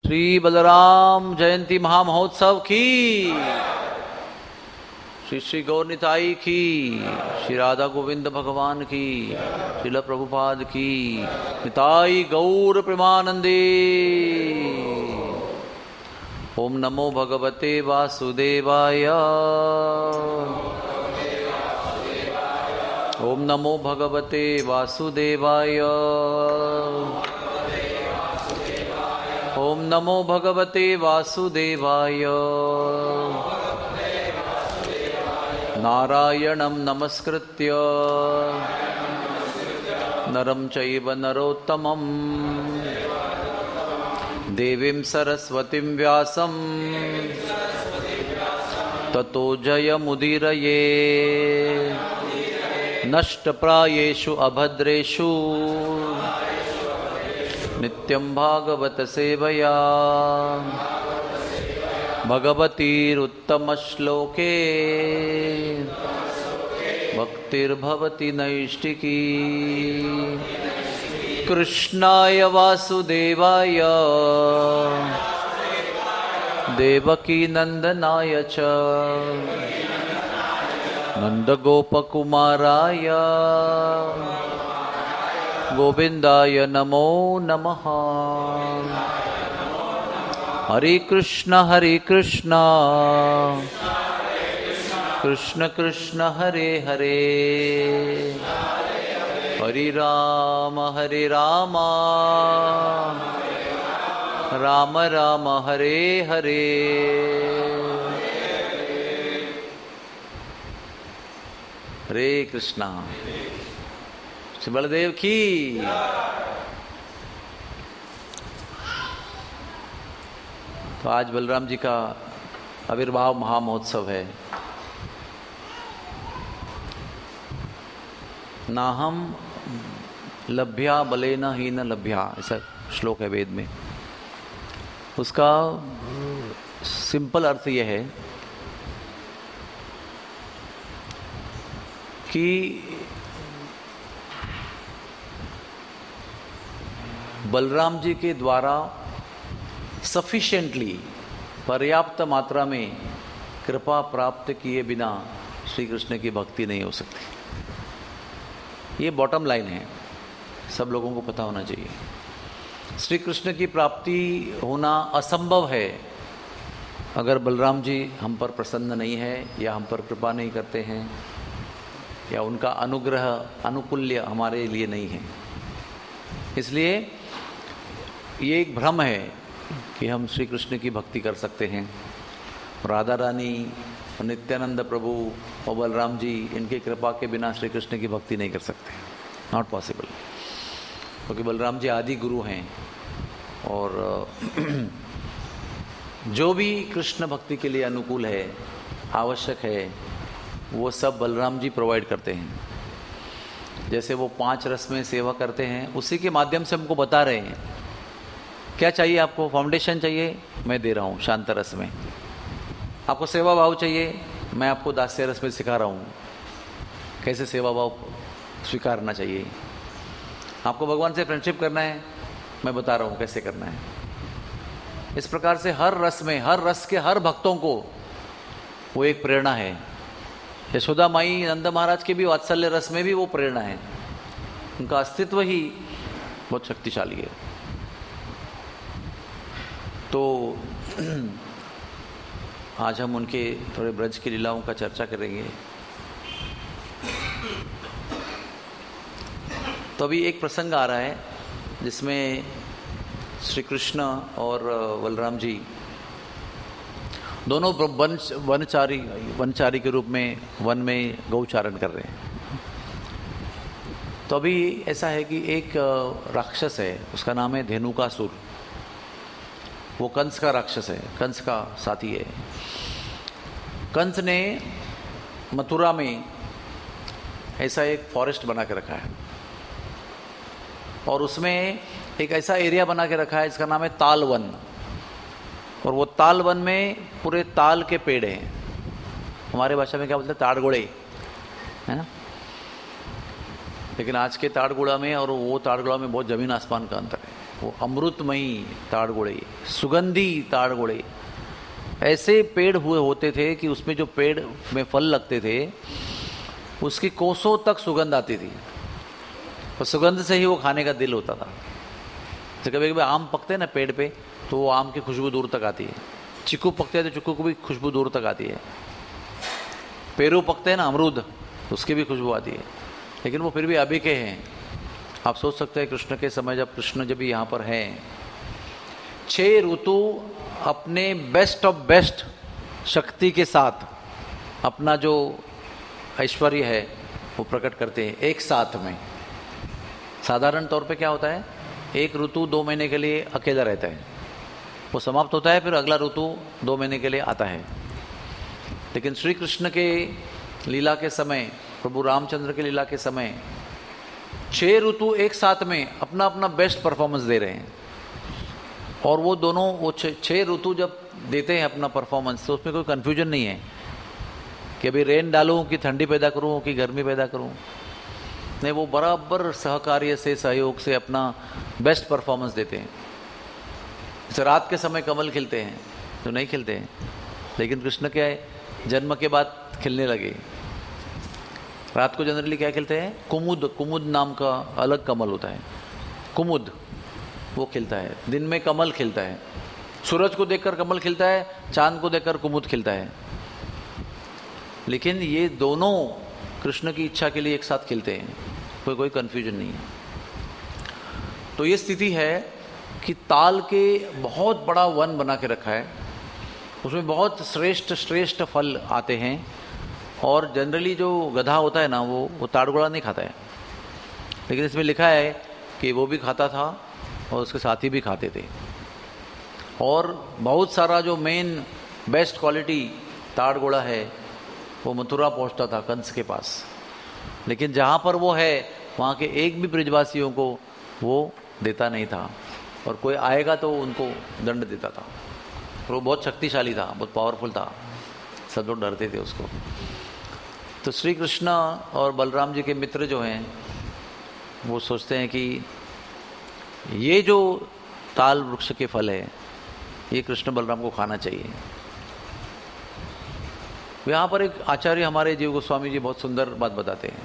श्री बलराम जयंती महामहोत्सव की, श्री श्री गौरनिताई की, श्री राधा गोविंद भगवान की, श्रील प्रभुपाद की, निताई गौर प्रेमानंदे। ओम नमो भगवते वासुदेवाय। ओम नमो भगवते वासुदेवाय। ओम नमो भगवते वासुदेवाय। नारायणं नमस्कृत्य नरं चैव नरोत्तमं देवीं सरस्वतीं व्यासं ततो जयमुदीरये। नष्टप्रायेषु अभद्रेषु नित्यं भागवत सेवया भगवतीरुत्तमश्लोके भक्तिर्भवति नैष्टिकी। कृष्णाय वासुदेवाय देवकी नंदनाय च नंदगोपकुमाराय गोविंदाय नमो नमः। हरे कृष्ण कृष्ण कृष्ण हरे हरे, हरे राम राम राम हरे हरे। हरे कृष्णा। श्री बलदेव की। तो आज बलराम जी का आविर्भाव महामहोत्सव है। नाहम लभ्या बलेन हीन लभ्या, ऐसा श्लोक है वेद में। उसका सिंपल अर्थ यह है कि बलराम जी के द्वारा सफिशिएंटली, पर्याप्त मात्रा में कृपा प्राप्त किए बिना श्री कृष्ण की भक्ति नहीं हो सकती। ये बॉटम लाइन है, सब लोगों को पता होना चाहिए। श्री कृष्ण की प्राप्ति होना असंभव है अगर बलराम जी हम पर प्रसन्न नहीं है, या हम पर कृपा नहीं करते हैं, या उनका अनुग्रह अनुकूल्य हमारे लिए नहीं है। इसलिए ये एक भ्रम है कि हम श्री कृष्ण की भक्ति कर सकते हैं। राधा रानी, नित्यानंद प्रभु और बलराम जी, इनकी कृपा के बिना श्री कृष्ण की भक्ति नहीं कर सकते। नॉट पॉसिबल, क्योंकि बलराम जी आदि गुरु हैं और जो भी कृष्ण भक्ति के लिए अनुकूल है, आवश्यक है, वो सब बलराम जी प्रोवाइड करते हैं। जैसे वो 5 रस में सेवा करते हैं, उसी के माध्यम से हमको बता रहे हैं क्या चाहिए आपको। फाउंडेशन चाहिए, मैं दे रहा हूँ शांत रस में। आपको सेवा भाव चाहिए, मैं आपको दास्य रस में सिखा रहा हूँ कैसे सेवा भाव स्वीकारना चाहिए। आपको भगवान से फ्रेंडशिप करना है, मैं बता रहा हूँ कैसे करना है। इस प्रकार से हर रस में, हर रस के हर भक्तों को वो एक प्रेरणा है। यशोदा माई, नंद महाराज के भी वात्सल्य रस में भी वो प्रेरणा है। उनका अस्तित्व ही बहुत शक्तिशाली है। तो आज हम उनके थोड़े ब्रज की लीलाओं का चर्चा करेंगे। तो अभी एक प्रसंग आ रहा है जिसमें श्री कृष्ण और बलराम जी दोनों वनचारी के रूप में वन में गौचारण कर रहे हैं। तो अभी ऐसा है कि एक राक्षस है, उसका नाम है धेनुकासुर। वो कंस का राक्षस है, कंस का साथी है। कंस ने मथुरा में ऐसा एक फॉरेस्ट बना के रखा है और उसमें एक ऐसा एरिया बना के रखा है जिसका नाम है ताल वन। और वो ताल वन में पूरे ताल के पेड़ हैं। हमारे भाषा में क्या बोलते हैं, ताड़गोड़े, है ना। लेकिन आज के ताड़गोड़ा में और वो ताड़गोड़ा में बहुत जमीन आसमान का अंतर है। वो अमृतमयी ताड़गोड़े, सुगंधी ताड़गोड़े, ऐसे पेड़ हुए होते थे कि उसमें जो पेड़ में फल लगते थे उसकी कोसों तक सुगंध आती थी, और सुगंध से ही वो खाने का दिल होता था। तो कभी कभी आम पकते हैं ना पेड़ पे, तो वो आम की खुशबू दूर तक आती है। चीकू पकते हैं तो चीकू को भी खुशबू दूर तक आती है। पेरू पकते हैं ना अमरूद, उसकी भी खुशबू आती है। लेकिन वो फिर भी अभी के हैं। आप सोच सकते हैं कृष्ण के समय जब कृष्ण जब यहाँ पर हैं, 6 ऋतु अपने बेस्ट ऑफ बेस्ट शक्ति के साथ अपना जो ऐश्वर्य है वो प्रकट करते हैं एक साथ में। साधारण तौर पे क्या होता है, एक ऋतु 2 महीने के लिए अकेला रहता है, वो समाप्त होता है, फिर अगला ऋतु 2 महीने के लिए आता है। लेकिन श्री कृष्ण के लीला के समय, प्रभु रामचंद्र के लीला के समय 6 ऋतु एक साथ में अपना अपना बेस्ट परफॉर्मेंस दे रहे हैं। और वो दोनों, वो 6 ऋतु जब देते हैं अपना परफॉर्मेंस, तो उसमें कोई कन्फ्यूजन नहीं है कि अभी रेन डालूं कि ठंडी पैदा करूं कि गर्मी पैदा करूं। नहीं, वो बराबर सहकार्य से, सहयोग से अपना बेस्ट परफॉर्मेंस देते हैं। जैसे रात के समय कमल खिलते हैं तो नहीं खिलते हैं, लेकिन कृष्ण क्या है, जन्म के बाद खिलने लगे। रात को जनरली क्या खिलते हैं, कुमुद, कुमुद नाम का अलग कमल होता है, कुमुद वो खिलता है। दिन में कमल खिलता है, सूरज को देखकर कमल खिलता है, चांद को देखकर कुमुद खिलता है। लेकिन ये दोनों कृष्ण की इच्छा के लिए एक साथ खिलते हैं, कोई कंफ्यूजन नहीं है। तो ये स्थिति है कि ताल के बहुत बड़ा वन बना के रखा है, उसमें बहुत श्रेष्ठ श्रेष्ठ फल आते हैं। और जनरली जो गधा होता है ना, वो ताड़गोड़ा नहीं खाता है, लेकिन इसमें लिखा है कि वो भी खाता था और उसके साथी भी खाते थे। और बहुत सारा जो मेन बेस्ट क्वालिटी ताड़गोड़ा है वो मथुरा पहुंचता था कंस के पास, लेकिन जहाँ पर वो है वहाँ के एक भी ब्रजवासियों को वो देता नहीं था, और कोई आएगा तो उनको दंड देता था। और वो बहुत शक्तिशाली था, बहुत पावरफुल था, सब लोग डरते थे उसको। तो श्री कृष्ण और बलराम जी के मित्र जो हैं वो सोचते हैं कि ये जो ताल वृक्ष के फल है ये कृष्ण बलराम को खाना चाहिए। यहाँ पर एक आचार्य हमारे जीव गोस्वामी जी बहुत सुंदर बात बताते हैं।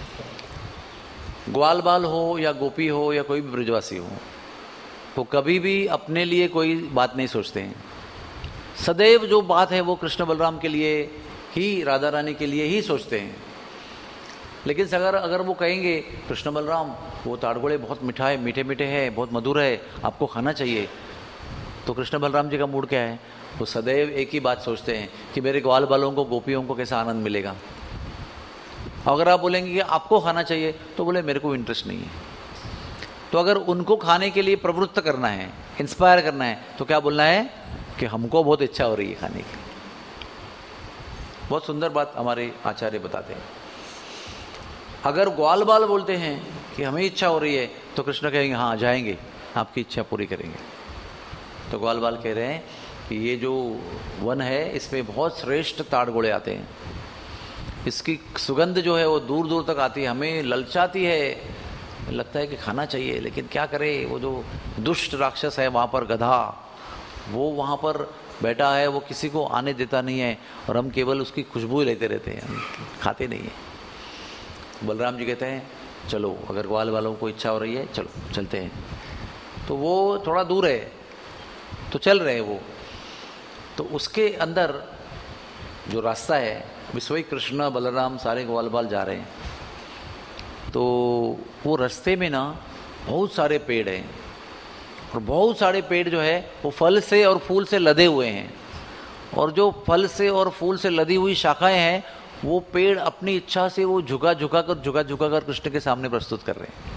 ग्वाल बाल हो या गोपी हो या कोई भी ब्रजवासी हो, वो कभी भी अपने लिए कोई बात नहीं सोचते हैं। सदैव जो बात है वो कृष्ण बलराम के लिए ही, राधा रानी के लिए ही सोचते हैं। लेकिन अगर वो कहेंगे कृष्ण बलराम वो ताड़गोड़े बहुत मीठा है, मीठे मीठे हैं, बहुत मधुर है, आपको खाना चाहिए, तो कृष्ण बलराम जी का मूड क्या है, वो सदैव एक ही बात सोचते हैं कि मेरे ग्वाल बालों को, गोपियों को कैसा आनंद मिलेगा। अगर आप बोलेंगे कि आपको खाना चाहिए, तो बोले मेरे को इंटरेस्ट नहीं है। तो अगर उनको खाने के लिए प्रवृत्त करना है, इंस्पायर करना है, तो क्या बोलना है कि हमको बहुत इच्छा हो रही है खाने की। बहुत सुंदर बात हमारे आचार्य बताते हैं। अगर ग्वाल बाल बोलते हैं कि हमें इच्छा हो रही है, तो कृष्ण कहेंगे हाँ जाएंगे, आपकी इच्छा पूरी करेंगे। तो ग्वाल बाल कह रहे हैं कि ये जो वन है इसमें बहुत श्रेष्ठ ताड़गोड़े आते हैं, इसकी सुगंध जो है वो दूर दूर तक आती है, हमें ललचाती है, लगता है कि खाना चाहिए, लेकिन क्या करें, वो जो दुष्ट राक्षस है वहाँ पर गधा, वो वहाँ पर बैठा है, वो किसी को आने देता नहीं है, और हम केवल उसकी खुशबू लेते रहते हैं, हम खाते नहीं हैं। बलराम जी कहते हैं चलो, अगर ग्वाल वालों को इच्छा हो रही है चलो चलते हैं। तो वो थोड़ा दूर है तो चल रहे हैं वो, तो उसके अंदर जो रास्ता है विश्वई कृष्ण बलराम सारे ग्वाल बाल जा रहे हैं। तो वो रास्ते में ना बहुत सारे पेड़ हैं, और बहुत सारे पेड़ जो है वो फल से और फूल से लदे हुए हैं, और जो फल से और फूल से लदी हुई शाखाएं हैं वो पेड़ अपनी इच्छा से वो झुका झुका कर कृष्ण के सामने प्रस्तुत कर रहे हैं।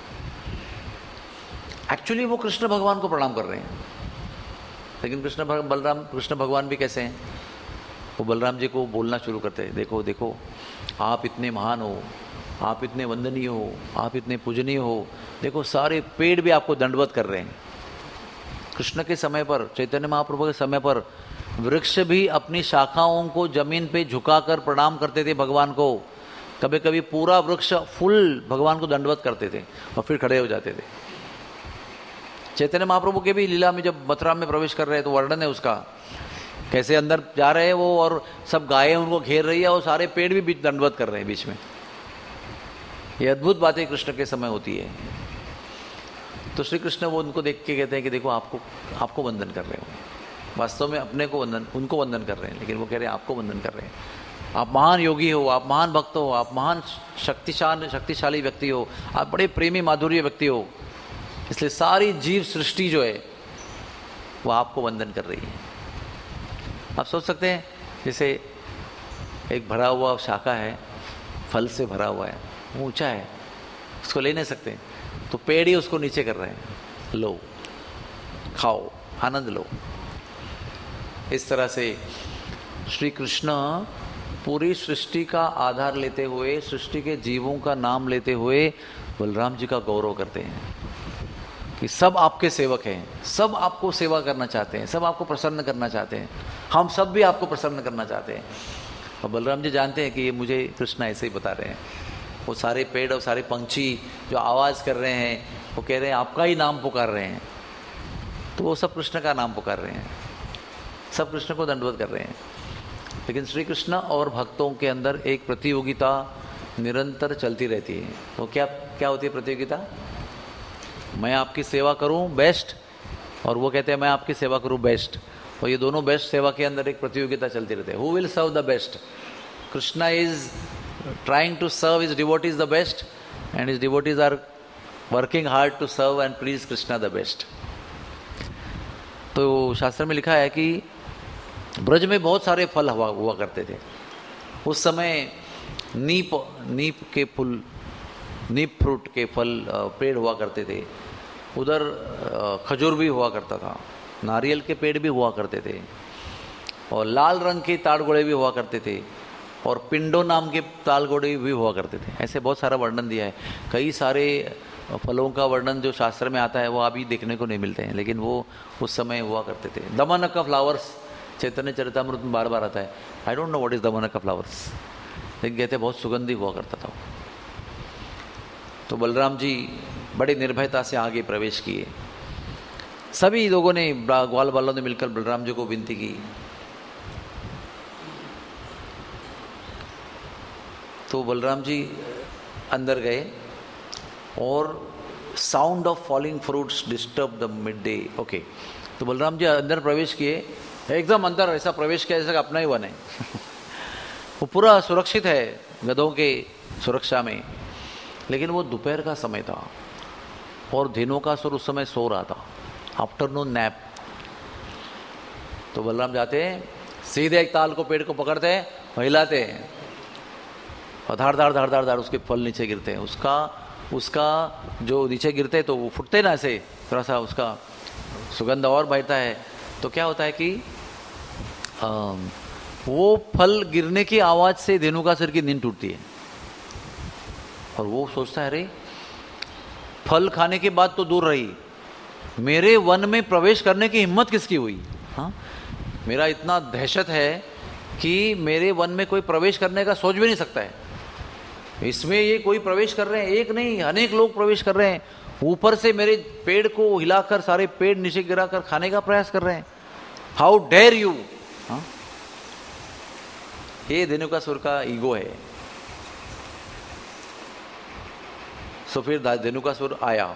एक्चुअली वो कृष्ण भगवान को प्रणाम कर रहे हैं, लेकिन कृष्ण भगवान भी कैसे हैं, वो बलराम जी को बोलना शुरू करते हैं, देखो देखो आप इतने महान हो, आप इतने वंदनीय हो, आप इतने पूजनीय हो, देखो सारे पेड़ भी आपको दंडवत कर रहे हैं। कृष्ण के समय पर, चैतन्य महाप्रभु के समय पर वृक्ष भी अपनी शाखाओं को जमीन पे झुकाकर प्रणाम करते थे भगवान को। कभी कभी पूरा वृक्ष फुल भगवान को दंडवत करते थे और फिर खड़े हो जाते थे। चैतन्य महाप्रभु के भी लीला में जब मथुरा में प्रवेश कर रहे हैं तो वर्णन है उसका, कैसे अंदर जा रहे हैं वो और सब गायें उनको घेर रही है और सारे पेड़ भी बीच दंडवत कर रहे हैं बीच में। ये अद्भुत बातें कृष्ण के समय होती है। तो श्री कृष्ण वो उनको देख के कहते हैं कि देखो आपको वंदन कर रहे हो, वास्तव में अपने को उनको वंदन कर रहे हैं, लेकिन वो कह रहे हैं आपको वंदन कर रहे हैं। आप महान योगी हो, आप महान भक्त हो, आप महान शक्तिशाली व्यक्ति हो, आप बड़े प्रेमी माधुर्य व्यक्ति हो, इसलिए सारी जीव सृष्टि जो है वो आपको वंदन कर रही है। आप सोच सकते हैं जैसे एक भरा हुआ शाखा है, फल से भरा हुआ है, वो ऊंचा है, उसको ले नहीं सकते, तो पेड़ ही उसको नीचे कर रहे हैं, लो खाओ आनंद लो। इस तरह से श्री कृष्ण पूरी सृष्टि का आधार लेते हुए, सृष्टि के जीवों का नाम लेते हुए बलराम जी का गौरव करते हैं कि सब आपके सेवक हैं, सब आपको सेवा करना चाहते हैं, सब आपको प्रसन्न करना चाहते हैं, हम सब भी आपको प्रसन्न करना चाहते हैं। और बलराम जी जानते हैं कि ये मुझे कृष्ण ऐसे ही बता रहे हैं। वो सारे पेड़ और सारे पंछी जो आवाज़ कर रहे हैं, वो कह रहे हैं आपका ही नाम पुकार रहे हैं, तो वो सब कृष्ण का नाम पुकार रहे हैं, सब कृष्ण को दंडवत कर रहे हैं। लेकिन श्री कृष्ण और भक्तों के अंदर एक प्रतियोगिता निरंतर चलती रहती है। तो क्या होती है प्रतियोगिता? मैं आपकी सेवा करूं बेस्ट, और वो कहते हैं मैं आपकी सेवा करूं बेस्ट, और ये दोनों बेस्ट सेवा के अंदर एक प्रतियोगिता चलती रहती है। Who will serve the best? Krishna is trying to serve his devotees the best, and his devotees are working hard to serve and please Krishna the best. तो शास्त्र में लिखा है कि ब्रज में बहुत सारे फल हुआ करते थे। उस समय नीप के फूल, नीप फ्रूट के फल पेड़ हुआ करते थे, उधर खजूर भी हुआ करता था, नारियल के पेड़ भी हुआ करते थे, और लाल रंग के ताड़गोड़े भी हुआ करते थे, और पिंडो नाम के ताड़गोड़े भी हुआ करते थे। ऐसे बहुत सारा वर्णन दिया है। कई सारे फलों का वर्णन जो शास्त्र में आता है वो अभी देखने को नहीं मिलते हैं, लेकिन वो उस समय हुआ करते थे। दमन का फ्लावर्स चैतन्य चरितामृत में बार बार आता है। I don't know what is दमन का फ्लावर्स, लेकिन कहते बहुत सुगंधी हुआ करता था। तो बलराम जी बड़ी निर्भयता से आगे प्रवेश किए। सभी लोगों ने, ग्वाल बालों ने मिलकर बलराम जी को विनती की। तो बलराम जी अंदर गए और sound of falling fruits disturb the mid day. Okay, तो बलराम जी अंदर प्रवेश किए, एकदम अंदर ऐसा प्रवेश किया जैसे अपना ही वन है। वो पूरा सुरक्षित है गधों के सुरक्षा में, लेकिन वो दोपहर का समय था और धेनुकासुर उस समय सो रहा था, आफ्टरनून नैप। तो बलराम जाते हैं, सीधे एक ताल को, पेड़ को पकड़ते हैं, हिलाते हैं, और धाड़ धाड़ धाड़ धाड़ धाड़ उसके फल नीचे गिरते हैं। उसका जो नीचे गिरते हैं तो वो फुटते ना, ऐसे थोड़ा सा उसका सुगंध और बढ़ता है। तो क्या होता है कि वो फल गिरने की आवाज से धेनुकासुर की नींद टूटती है, और वो सोचता है अरे फल खाने के बाद तो दूर रही, मेरे वन में प्रवेश करने की हिम्मत किसकी हुई? हाँ, मेरा इतना दहशत है कि मेरे वन में कोई प्रवेश करने का सोच भी नहीं सकता है। इसमें ये कोई प्रवेश कर रहे हैं, एक नहीं अनेक लोग प्रवेश कर रहे हैं, ऊपर से मेरे पेड़ को हिलाकर सारे पेड़ नीचे गिराकर खाने का प्रयास कर रहे हैं। How dare you. ये धेनुकासुर का ईगो है। सो फिर धेनुकासुर आया।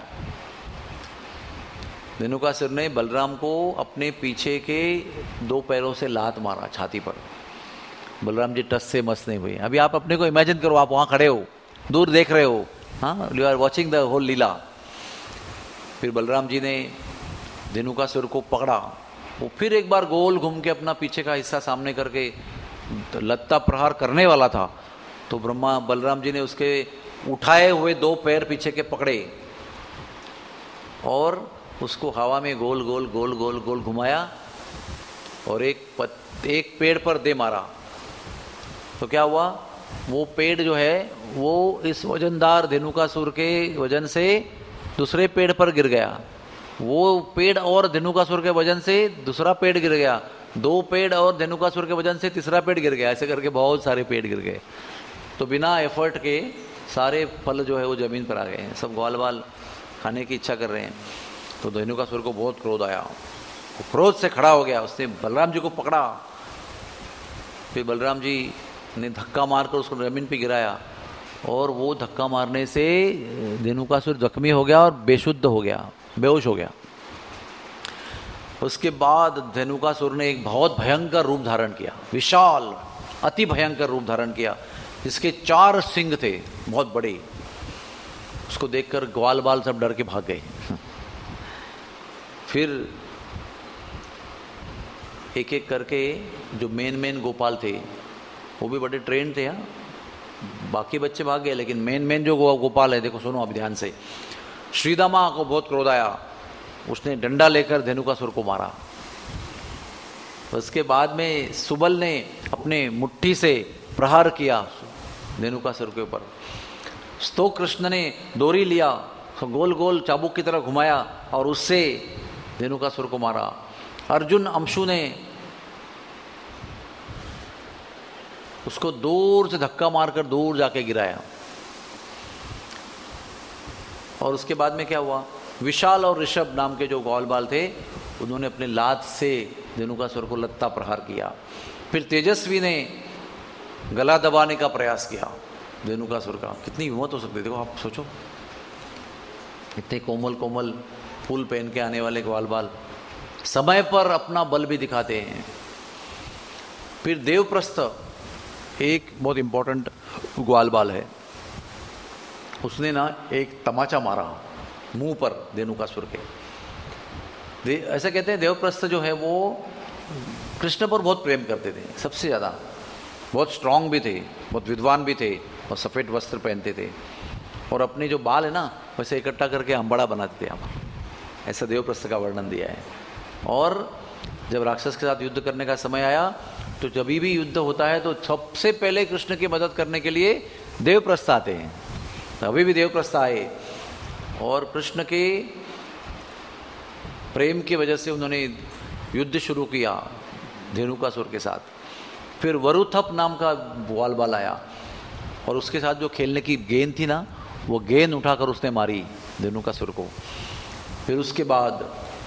धेनुकासुर ने बलराम को अपने पीछे के 2 पैरों से लात मारा छाती पर। बलराम जी टस से मस नहीं हुए। अभी आप अपने को इमेजिन करो, आप वहां खड़े हो, दूर देख रहे हो, हाँ, you are watching the whole lila. फिर बलराम जी ने धेनुकासुर को पकड़ा, वो फिर एक बार गोल घूम के अपना पीछे का हिस्सा सामने करके लत्ता प्रहार करने वाला था। तो बलराम जी ने उसके उठाए हुए 2 पैर पीछे के पकड़े और उसको हवा में गोल गोल गोल गोल गोल घुमाया और एक पेड़ पर दे मारा। तो क्या हुआ, वो पेड़ जो है वो इस वजनदार धेनुकासुर के वजन से दूसरे पेड़ पर गिर गया, वो पेड़ और धेनुकासुर के वजन से दूसरा पेड़ गिर गया, 2 पेड़ और धेनुकासुर के वजन से तीसरा पेड़ गिर गया, ऐसे करके बहुत सारे पेड़ गिर गए। तो बिना एफर्ट के सारे फल जो है वो जमीन पर आ गए हैं। सब ग्वाल बाल खाने की इच्छा कर रहे हैं। तो धेनुकासुर को बहुत क्रोध आया, वो क्रोध से खड़ा हो गया, उसने बलराम जी को पकड़ा। फिर बलराम जी ने धक्का मारकर उसको जमीन पे गिराया और वो धक्का मारने से धेनुकासुर जख्मी हो गया और बेशुद्ध हो गया, बेहोश हो गया। उसके बाद धेनुकासुर ने एक बहुत भयंकर रूप धारण किया, विशाल अति भयंकर रूप धारण किया, जिसके 4 सिंग थे बहुत बड़े। उसको देखकर ग्वाल बाल सब डर के भाग गए। फिर एक एक करके जो मेन गोपाल थे वो भी बड़े ट्रेंड थे। बाकी बच्चे भाग गए, लेकिन मेन जो गोपाल है, देखो सुनो अब ध्यान से। श्रीदामा को बहुत क्रोध आया, उसने डंडा लेकर धेनुकासुर को मारा। उसके बाद में सुबल ने अपने मुट्ठी से प्रहार किया धेनुकासुर के ऊपर। तो कृष्ण ने डोरी लिया, गोल गोल चाबुक की तरह घुमाया और उससे धेनुकासुर को मारा। अर्जुन अंशु ने उसको दूर से धक्का मारकर दूर जाके गिराया। और उसके बाद में क्या हुआ, विशाल और ऋषभ नाम के जो ग्वालबाल थे, उन्होंने अपने लात से धेनुकासुर को लत्ता प्रहार किया। फिर तेजस्वी ने गला दबाने का प्रयास किया धेनुकासुर का। कितनी हिम्मत हो सकती है, देखो आप सोचो, इतने कोमल कोमल फूल पहन के आने वाले ग्वालबाल समय पर अपना बल भी दिखाते हैं। फिर देवप्रस्थ एक बहुत इंपॉर्टेंट ग्वालबाल है, उसने ना एक तमाचा मारा मुंह पर धेनुकासुर के। ऐसा कहते हैं देवप्रस्थ जो है वो कृष्ण पर बहुत प्रेम करते थे सबसे ज़्यादा, बहुत स्ट्रांग भी थे, बहुत विद्वान भी थे और सफ़ेद वस्त्र पहनते थे और अपने जो बाल है ना वैसे इकट्ठा करके अंबाड़ा बनाते थे। ऐसा देवप्रस्थ का वर्णन दिया है। और जब राक्षस के साथ युद्ध करने का समय आया तो जब भी युद्ध होता है तो सबसे पहले कृष्ण की मदद करने के लिए देवप्रस्थ आते हैं। अभी भी देवप्रस्थ आए और कृष्ण के प्रेम की वजह से उन्होंने युद्ध शुरू किया धेनुकासुर के साथ। फिर वरुथप नाम का ग्वालबाल आया और उसके साथ जो खेलने की गेंद थी ना, वो गेंद उठाकर उसने मारी धेनुकासुर को। फिर उसके बाद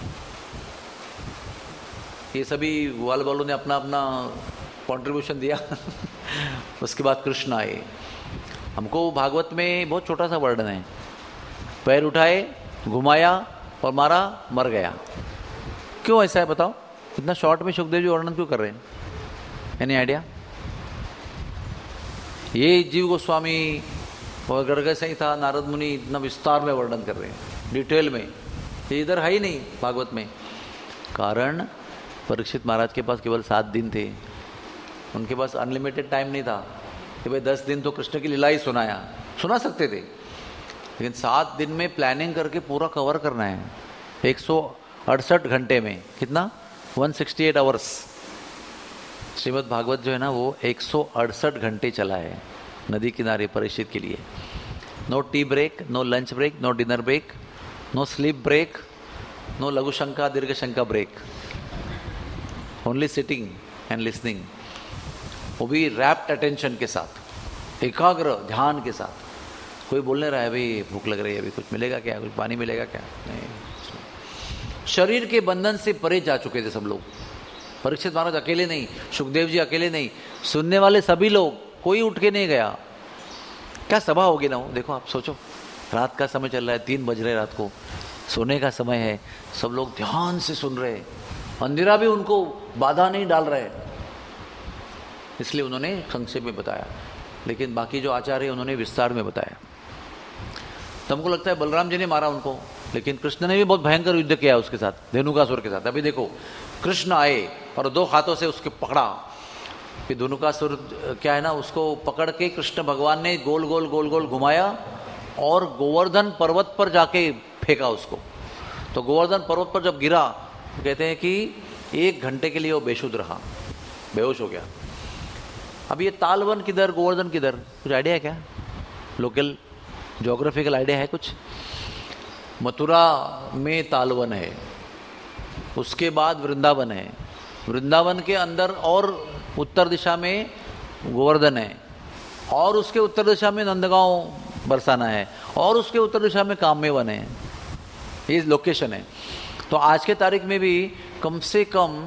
ये सभी ग्वालबालों ने अपना अपना कंट्रीब्यूशन दिया। उसके बाद कृष्ण आए। हमको भागवत में बहुत छोटा सा वर्णन है, पैर उठाए, घुमाया और मारा, मर गया। क्यों ऐसा है बताओ? इतना शॉर्ट में सुखदेव जी वर्णन क्यों कर रहे हैं? Any idea? ये जीव गोस्वामी और गर्ग संहिता नारद मुनि इतना विस्तार में वर्णन कर रहे हैं, डिटेल में। ये इधर है ही नहीं भागवत में। कारण परीक्षित महाराज के पास केवल 7 दिन थे, उनके पास अनलिमिटेड टाइम नहीं था कि भाई 10 दिन तो कृष्ण की लीला ही सुना सकते थे, लेकिन 7 दिन में प्लानिंग करके पूरा कवर करना है 168 घंटे में। कितना? 168 आवर्स। श्रीमद् भागवत जो है ना वो 168 घंटे चला है नदी किनारे परीक्षित के लिए। No tea break, no lunch break, no dinner break, no sleep break, no लघु शंका दीर्घ शंका break, only sitting and listening. वो भी रैप्ट अटेंशन के साथ, एकाग्र ध्यान के साथ। कोई बोलने रहा है भाई भूख लग रही है, अभी कुछ मिलेगा क्या, कुछ पानी मिलेगा क्या? नहीं। शरीर के बंधन से परे जा चुके थे सब लोग। परीक्षित महाराज अकेले नहीं, सुखदेव जी अकेले नहीं, सुनने वाले सभी लोग, कोई उठ के नहीं गया। क्या सभा होगी ना वो, देखो आप सोचो, रात का समय चल रहा है, 3 बज रहे रात को, सोने का समय है, सब लोग ध्यान से सुन रहे, अंधेरा भी उनको बाधा नहीं डाल रहे। इसलिए उन्होंने संक्षेप में बताया, लेकिन बाकी जो आचार्य उन्होंने विस्तार में बताया। तो हमको लगता है बलराम जी ने मारा उनको, लेकिन कृष्ण ने भी बहुत भयंकर युद्ध किया उसके साथ, धेनुकासुर के साथ। अभी देखो, कृष्ण आए और 2 हाथों से उसके पकड़ा। फिर धेनुकासुर क्या है ना, उसको पकड़ के कृष्ण भगवान ने गोल गोल गोल गोल घुमाया और गोवर्धन पर्वत पर जाके फेंका उसको। तो गोवर्धन पर्वत पर जब गिरा तो कहते हैं कि 1 घंटे के लिए वो बेशुद्ध रहा, बेहोश हो गया। अब ये तालवन किधर, गोवर्धन किधर, कुछ आइडिया है क्या? लोकल ज्योग्राफिकल आइडिया है कुछ? मथुरा में तालवन है, उसके बाद वृंदावन है, वृंदावन के अंदर और उत्तर दिशा में गोवर्धन है, और उसके उत्तर दिशा में नंदगांव बरसाना है, और उसके उत्तर दिशा में काम्यवन है। ये लोकेशन है। तो आज के तारीख में भी कम से कम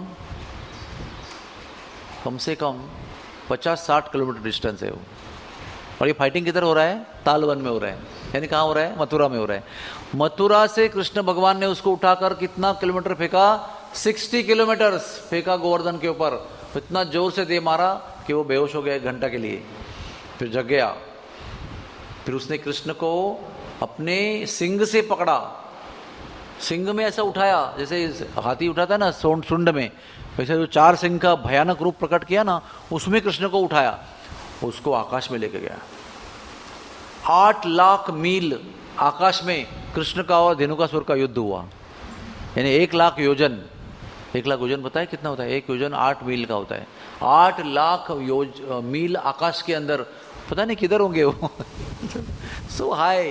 50-60 किलोमीटर डिस्टेंस है वो। और ये फाइटिंग किधर हो रहा है? तालवन में हो रहा है। यानी कहाँ हो रहा है? मथुरा में हो रहा है। मथुरा से कृष्ण भगवान ने उसको उठाकर कितना किलोमीटर फेंका? 60 किलोमीटर फेंका गोवर्धन के ऊपर। इतना जोर से दे मारा कि वो बेहोश हो गया 1 घंटा के लिए, फिर जग गया। फिर उसने कृष्ण को अपने सिंग से पकड़ा, सिंग में ऐसा उठाया जैसे हाथी उठाता है ना सुंड में, वैसे जो 4 सिंग का भयानक रूप प्रकट किया ना, उसमें कृष्ण को उठाया, उसको आकाश में लेके गया। 8 लाख मील आकाश में कृष्ण का और धेनुकासुर का युद्ध हुआ। यानी 1 लाख योजन, 1 लाख योजन पता है कितना होता है? 1 योजन 8 मील का होता है। 8 लाख मील आकाश के अंदर, पता नहीं किधर होंगे वो सो हाई।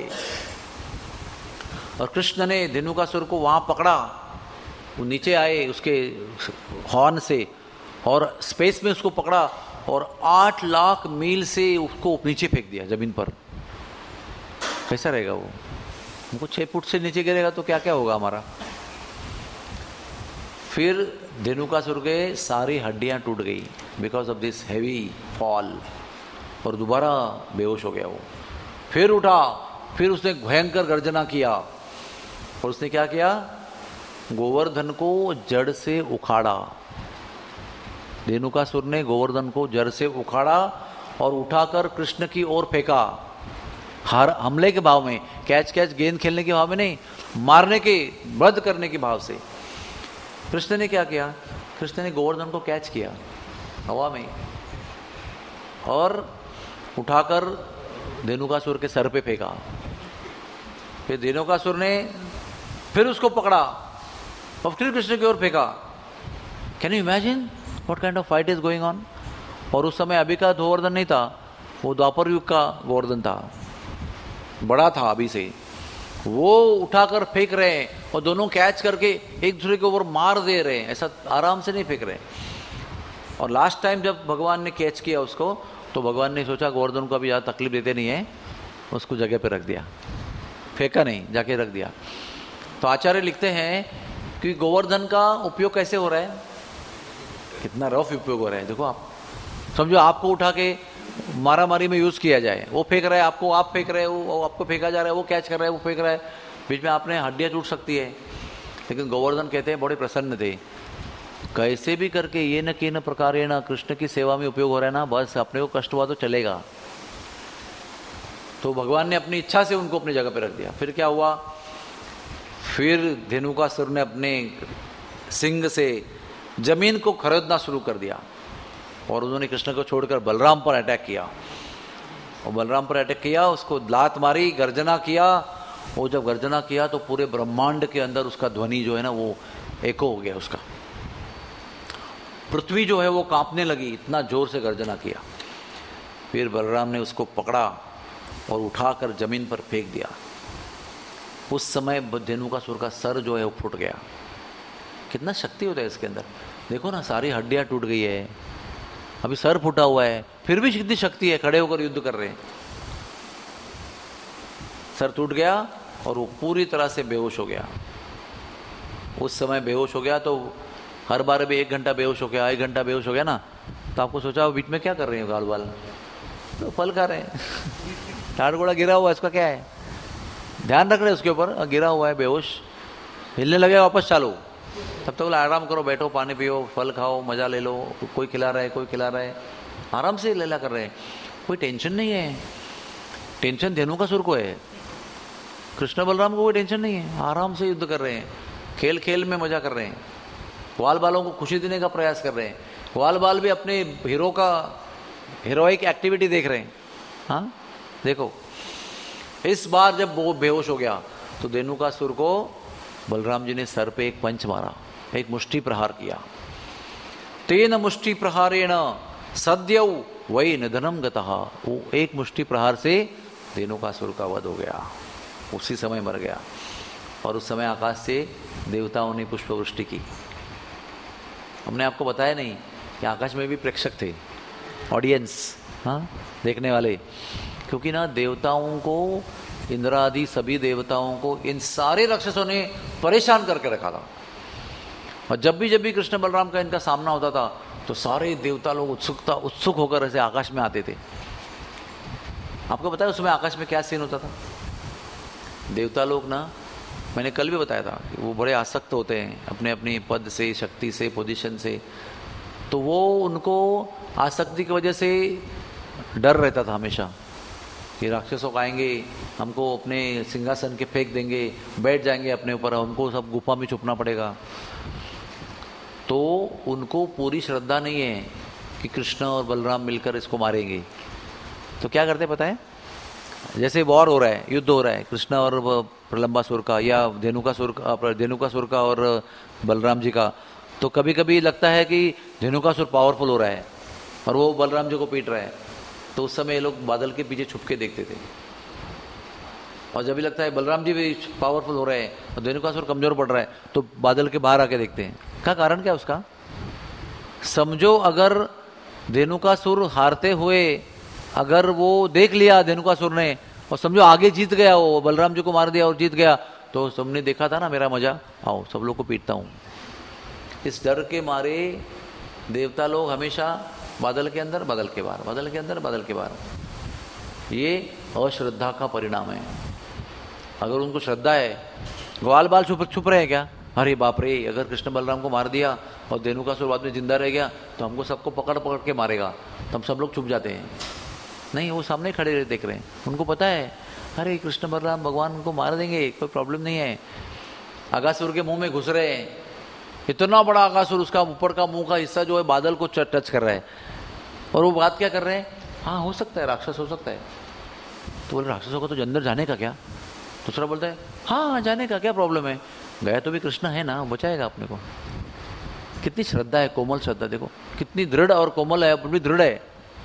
और कृष्ण ने धेनुकासुर को वहां पकड़ा, वो नीचे आए उसके हॉर्न से और स्पेस में उसको पकड़ा और 8 लाख मील से उसको नीचे फेंक दिया जमीन पर। कैसा रहेगा वो? हमको 6 फुट से नीचे गिरेगा तो क्या क्या होगा हमारा। फिर धेनुकासुर के सारी हड्डियां टूट गई because of this heavy fall, और दोबारा बेहोश हो गया वो। फिर उठा, फिर उसने भयंकर गर्जना किया, और उसने क्या किया? गोवर्धन को जड़ से उखाड़ा। धेनुकासुर ने गोवर्धन को जड़ से उखाड़ा और उठाकर कृष्ण की ओर फेंका। हर हमले के भाव में, कैच गेंद खेलने के भाव में नहीं, मारने के, वध करने के भाव से। कृष्ण ने क्या किया? कृष्ण ने गोवर्धन को कैच किया हवा में और उठाकर धेनुकासुर के सर पे फेंका। फिर धेनुकासुर ने फिर उसको पकड़ा और फिर कृष्ण की ओर फेंका। Can you imagine what kind of fight is going on? और उस समय अभी का गोवर्धन नहीं था, वो द्वापर युग का गोवर्धन था, बड़ा था अभी से। वो उठाकर फेंक रहे हैं और दोनों कैच करके एक दूसरे के ऊपर मार दे रहे हैं, ऐसा आराम से नहीं फेंक रहे। और लास्ट टाइम जब भगवान ने कैच किया उसको, तो भगवान ने सोचा गोवर्धन को अभी ज़्यादा तकलीफ देते नहीं है, उसको जगह पे रख दिया, फेंका नहीं, जाके रख दिया। तो आचार्य लिखते हैं कि गोवर्धन का उपयोग कैसे हो रहा है, कितना रफ उपयोग हो रहा है। देखो आप समझो आपको उठा के मारा मारी में यूज किया जाए, वो फेंक रहा है आपको, आप फेंक रहे हो, वो आपको फेंका जा रहा है, वो कैच कर रहा है, वो फेंक रहा है, बीच में आपने हड्डियां टूट सकती है। लेकिन गोवर्धन कहते हैं बड़े प्रसन्न थे, कैसे भी करके ये न कि न प्रकार ये न कृष्ण की सेवा में उपयोग हो रहा है ना, बस अपने को कष्ट हुआ तो चलेगा। तो भगवान ने अपनी इच्छा से उनको अपनी जगह पर रख दिया। फिर क्या हुआ? फिर धेनुकासुर ने अपने सिंग से जमीन को खरीदना शुरू कर दिया और उन्होंने कृष्ण को छोड़कर बलराम पर अटैक किया। और बलराम पर अटैक किया, उसको लात मारी, गर्जना किया। वो जब गर्जना किया तो पूरे ब्रह्मांड के अंदर उसका ध्वनि जो है ना वो एको हो गया उसका। पृथ्वी जो है वो कांपने लगी, इतना जोर से गर्जना किया। फिर बलराम ने उसको पकड़ा और उठाकर जमीन पर फेंक दिया। उस समय धेनुकासुर का सर जो है वो फूट गया। कितना शक्ति होता है इसके अंदर, देखो ना, सारी हड्डियां टूट गई है, अभी सर फूटा हुआ है, फिर भी कितनी शक्ति है, खड़े होकर युद्ध कर रहे हैं। सर टूट गया और वो पूरी तरह से बेहोश हो गया। उस समय बेहोश हो गया तो हर बार भी 1 घंटा बेहोश हो गया, 1 घंटा बेहोश हो गया ना, तो आपको सोचा बीच में क्या कर रहे हैं गाल वाल, तो फल खा रहे हैं टाड़ घोड़ा गिरा हुआ है, इसका क्या है, ध्यान रख रहे हैं उसके ऊपर, गिरा हुआ है बेहोश, हिलने लगे वापस चालू, तब तक बोला आराम करो, बैठो, पानी पियो, फल खाओ, मजा ले लो, कोई खिला रहा है, कोई खिला रहा है, आराम से लीला कर रहे हैं, कोई टेंशन नहीं है। टेंशन धेनुकासुर को है, कृष्ण बलराम को कोई टेंशन नहीं है, आराम से युद्ध कर रहे हैं, खेल खेल में मजा कर रहे हैं, ग्वाल बालों को खुशी देने का प्रयास कर रहे हैं, ग्वाल बाल भी अपने हीरो का हीरोइक एक्टिविटी देख रहे हैं। हाँ देखो, इस बार जब वो बेहोश हो गया तो धेनुकासुर को बलराम जी ने सर पे एक पंच मारा, एक मुष्टि प्रहार किया। तेन मुष्टि प्रहारेण सद्यौ वै निधनम गतः, वो एक मुष्टि प्रहार से धेनुकासुर का वध हो गया, उसी समय मर गया। और उस समय आकाश से देवताओं ने पुष्पवृष्टि की। हमने आपको बताया नहीं कि आकाश में भी प्रेक्षक थे, ऑडियंस, हाँ देखने वाले, क्योंकि ना देवताओं को इंद्र आदि सभी देवताओं को इन सारे राक्षसों ने परेशान करके रखा था। और जब भी कृष्ण बलराम का इनका सामना होता था तो सारे देवता लोग उत्सुक होकर ऐसे आकाश में आते थे। आपको पता है उसमें आकाश में क्या सीन होता था? देवता लोग ना, मैंने कल भी बताया था कि वो बड़े आसक्त होते हैं अपने अपनी पद से, शक्ति से, पोजीशन से। तो वो उनको आसक्ति की वजह से डर रहता था हमेशा कि राक्षसों आएंगे, हमको अपने सिंहासन के फेंक देंगे, बैठ जाएंगे अपने ऊपर, हमको सब गुफा में छुपना पड़ेगा। तो उनको पूरी श्रद्धा नहीं है कि कृष्ण और बलराम मिलकर इसको मारेंगे। तो क्या करते पता है? जैसे वॉर हो रहा है, युद्ध हो रहा है कृष्ण और प्रलंबासुर का या धेनुकासुर का और बलराम जी का, तो कभी कभी लगता है कि धेनुकासुर पावरफुल हो रहा है और वो बलराम जी को पीट रहा है। तो उस समय ये लोग बादल के पीछे छुप के देखते थे। और जब भी लगता है बलराम जी भी पावरफुल हो रहे हैं और धेनुकासुर कमजोर पड़ रहा है तो बादल के बाहर आके देखते हैं। क्या कारण क्या उसका? समझो अगर धेनुकासुर हारते हुए अगर वो देख लिया धेनुकासुर ने और समझो आगे जीत गया, वो बलराम जी को मार दिया और जीत गया, तो सबने देखा था ना मेरा मजा, आओ सब लोग को पीटता हूं। इस डर के मारे देवता लोग हमेशा बादल के अंदर, बादल के बाहर, बादल के अंदर, बादल के बाहर। ये अश्रद्धा का परिणाम है। अगर उनको श्रद्धा है, ग्वाल बाल छुप रहे हैं क्या? अरे बाप रे, अगर कृष्ण बलराम को मार दिया और धेनुकासुर बाद में जिंदा रह गया तो हमको सबको पकड़ के मारेगा, तो हम सब लोग छुप जाते हैं। नहीं, वो सामने खड़े देख रहे हैं, उनको पता है अरे कृष्ण बलराम भगवान उनको मार देंगे, कोई प्रॉब्लम नहीं है। अगासुर के मुंह में घुस रहे हैं, इतना बड़ा अगासुर, उसका ऊपर का मुंह का हिस्सा जो है बादल को टच कर रहा है। और वो बात क्या कर रहे हैं? हाँ हो सकता है राक्षस हो सकता है। तो बोले राक्षसों को तो अंदर जाने का क्या? दूसरा बोलता है हाँ जाने का क्या प्रॉब्लम है, गया तो भी कृष्ण है ना, बचाएगा अपने को। कितनी श्रद्धा है, कोमल श्रद्धा, देखो कितनी दृढ़ और कोमल है, अपनी दृढ़ है।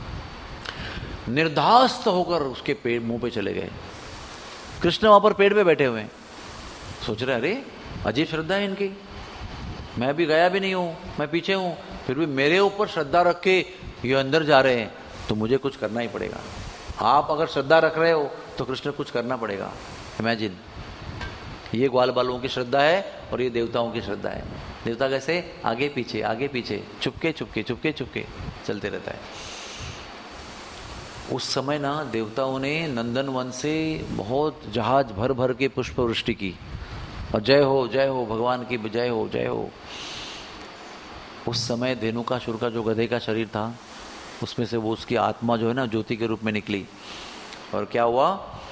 निर्धास्त होकर उसके पेड़ मुंह पे चले गए। कृष्ण वहां पर पेड़ पे बैठे हुए हैं, सोच रहे अरे अजीब श्रद्धा है इनकी, मैं भी गया भी नहीं हूं, मैं पीछे हूं, फिर भी मेरे ऊपर श्रद्धा रख के ये अंदर जा रहे हैं, तो मुझे कुछ करना ही पड़ेगा। आप अगर श्रद्धा रख रहे हो तो कृष्ण कुछ करना पड़ेगा। इमेजिन, ये ग्वाल बालों की श्रद्धा है और ये देवताओं की श्रद्धा है। देवता कैसे? आगे पीछे चुपके चलते रहता है। उस समय ना देवताओं ने नंदन वन से बहुत जहाज भर के पुष्प वृष्टि की और जय हो भगवान की जय हो। उस समय धेनुकासुर का जो गधे का शरीर था उसमें से वो उसकी आत्मा जो है ना ज्योति के रूप में निकली। और क्या हुआ?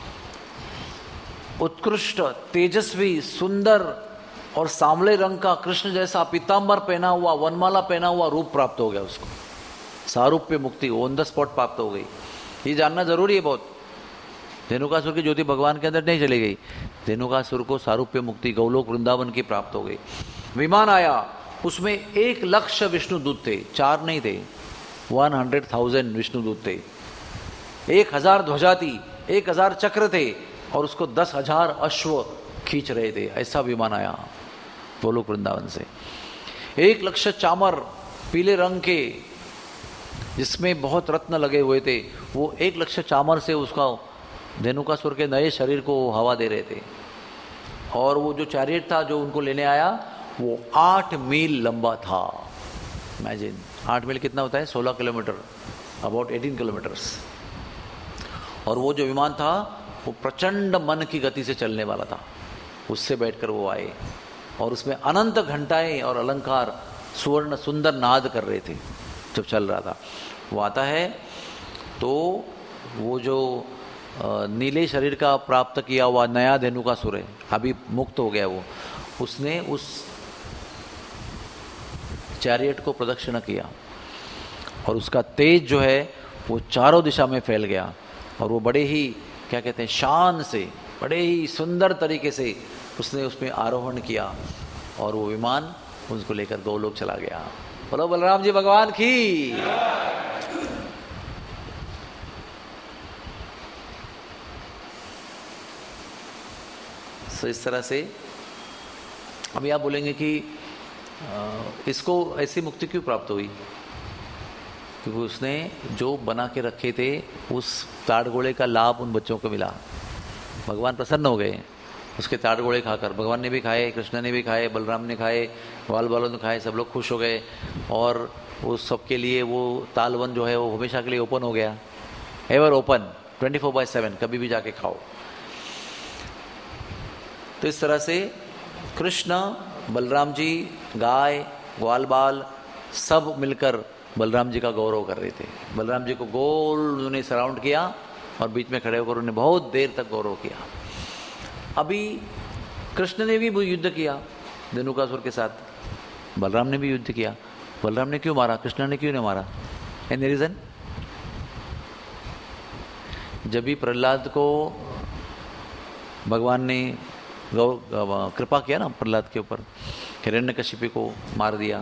उत्कृष्ट, तेजस्वी, सुंदर और सांवले रंग का कृष्ण जैसा पीतांबर पहना हुआ, वनमाला पहना हुआ रूप प्राप्त हो गया उसको। सारूप्य मुक्ति ऑन द स्पॉट प्राप्त हो गई। ये जानना जरूरी है बहुत। धेनुकासुर की ज्योति भगवान के अंदर नहीं चली गई, धेनुकासुर को सारूप्य मुक्ति गौलोक वृंदावन की प्राप्त हो गई। विमान आया, उसमें 1,00,000 विष्णुदूत थे, 4 नहीं थे, 100,000 विष्णुदूत थे। 1,000 ध्वजा थी, 1,000 चक्र थे और उसको 10,000 अश्व खींच रहे थे। ऐसा विमान आया गोलोक वृंदावन से। 1,00,000 चामर पीले रंग के जिसमें बहुत रत्न लगे हुए थे, वो 1,00,000 चामर से उसका धेनुकासुर के नए शरीर को हवा दे रहे थे। और वो जो चैरियट था जो उनको लेने आया वो 8 मील लंबा था। इमेजिन, 8 मील कितना होता है? 16 किलोमीटर, अबाउट 18 किलोमीटर्स। और वो जो विमान था वो प्रचंड मन की गति से चलने वाला था। उससे बैठकर वो आए और उसमें अनंत घंटाएं और अलंकार सुवर्ण सुंदर नाद कर रहे थे जब चल रहा था। वो आता है तो वो जो नीले शरीर का प्राप्त किया हुआ नया धेनुकासुर है, अभी मुक्त हो गया वो, उसने उस चैरियट को प्रदक्षिणा किया और उसका तेज जो है वो चारों दिशा में फैल गया। और वो बड़े ही क्या कहते हैं, शान से, बड़े ही सुंदर तरीके से उसने उसमें आरोहण किया और वो विमान उसको लेकर गोलोक चला गया। बोलो बलराम जी भगवान की। तो इस तरह से अभी आप बोलेंगे कि इसको ऐसी मुक्ति क्यों प्राप्त हुई? क्योंकि उसने जो बना के रखे थे उस ताड़गोले का लाभ उन बच्चों को मिला। भगवान प्रसन्न हो गए उसके 4 गोले खाकर। भगवान ने भी खाए, कृष्ण ने भी खाए, बलराम ने खाए, ग्वाल बालों ने खाए, सब लोग खुश हो गए और उस सब के लिए वो तालवन जो है वो हमेशा के लिए ओपन हो गया, एवर ओपन 24/7, कभी भी जाके खाओ। तो इस तरह से कृष्ण, बलराम जी, गाय, ग्वाल बाल सब मिलकर बलराम जी का गौरव कर रहे थे। बलराम जी को गोल उन्होंने सराउंड किया और बीच में खड़े होकर उन्होंने बहुत देर तक गौरव किया। अभी कृष्ण ने भी युद्ध किया धेनुकासुर के साथ, बलराम ने भी युद्ध किया। बलराम ने क्यों मारा, कृष्ण ने क्यों नहीं मारा? Any reason? जब भी प्रहलाद को भगवान ने कृपा किया ना प्रहलाद के ऊपर, हिरण्यकशिपु को मार दिया,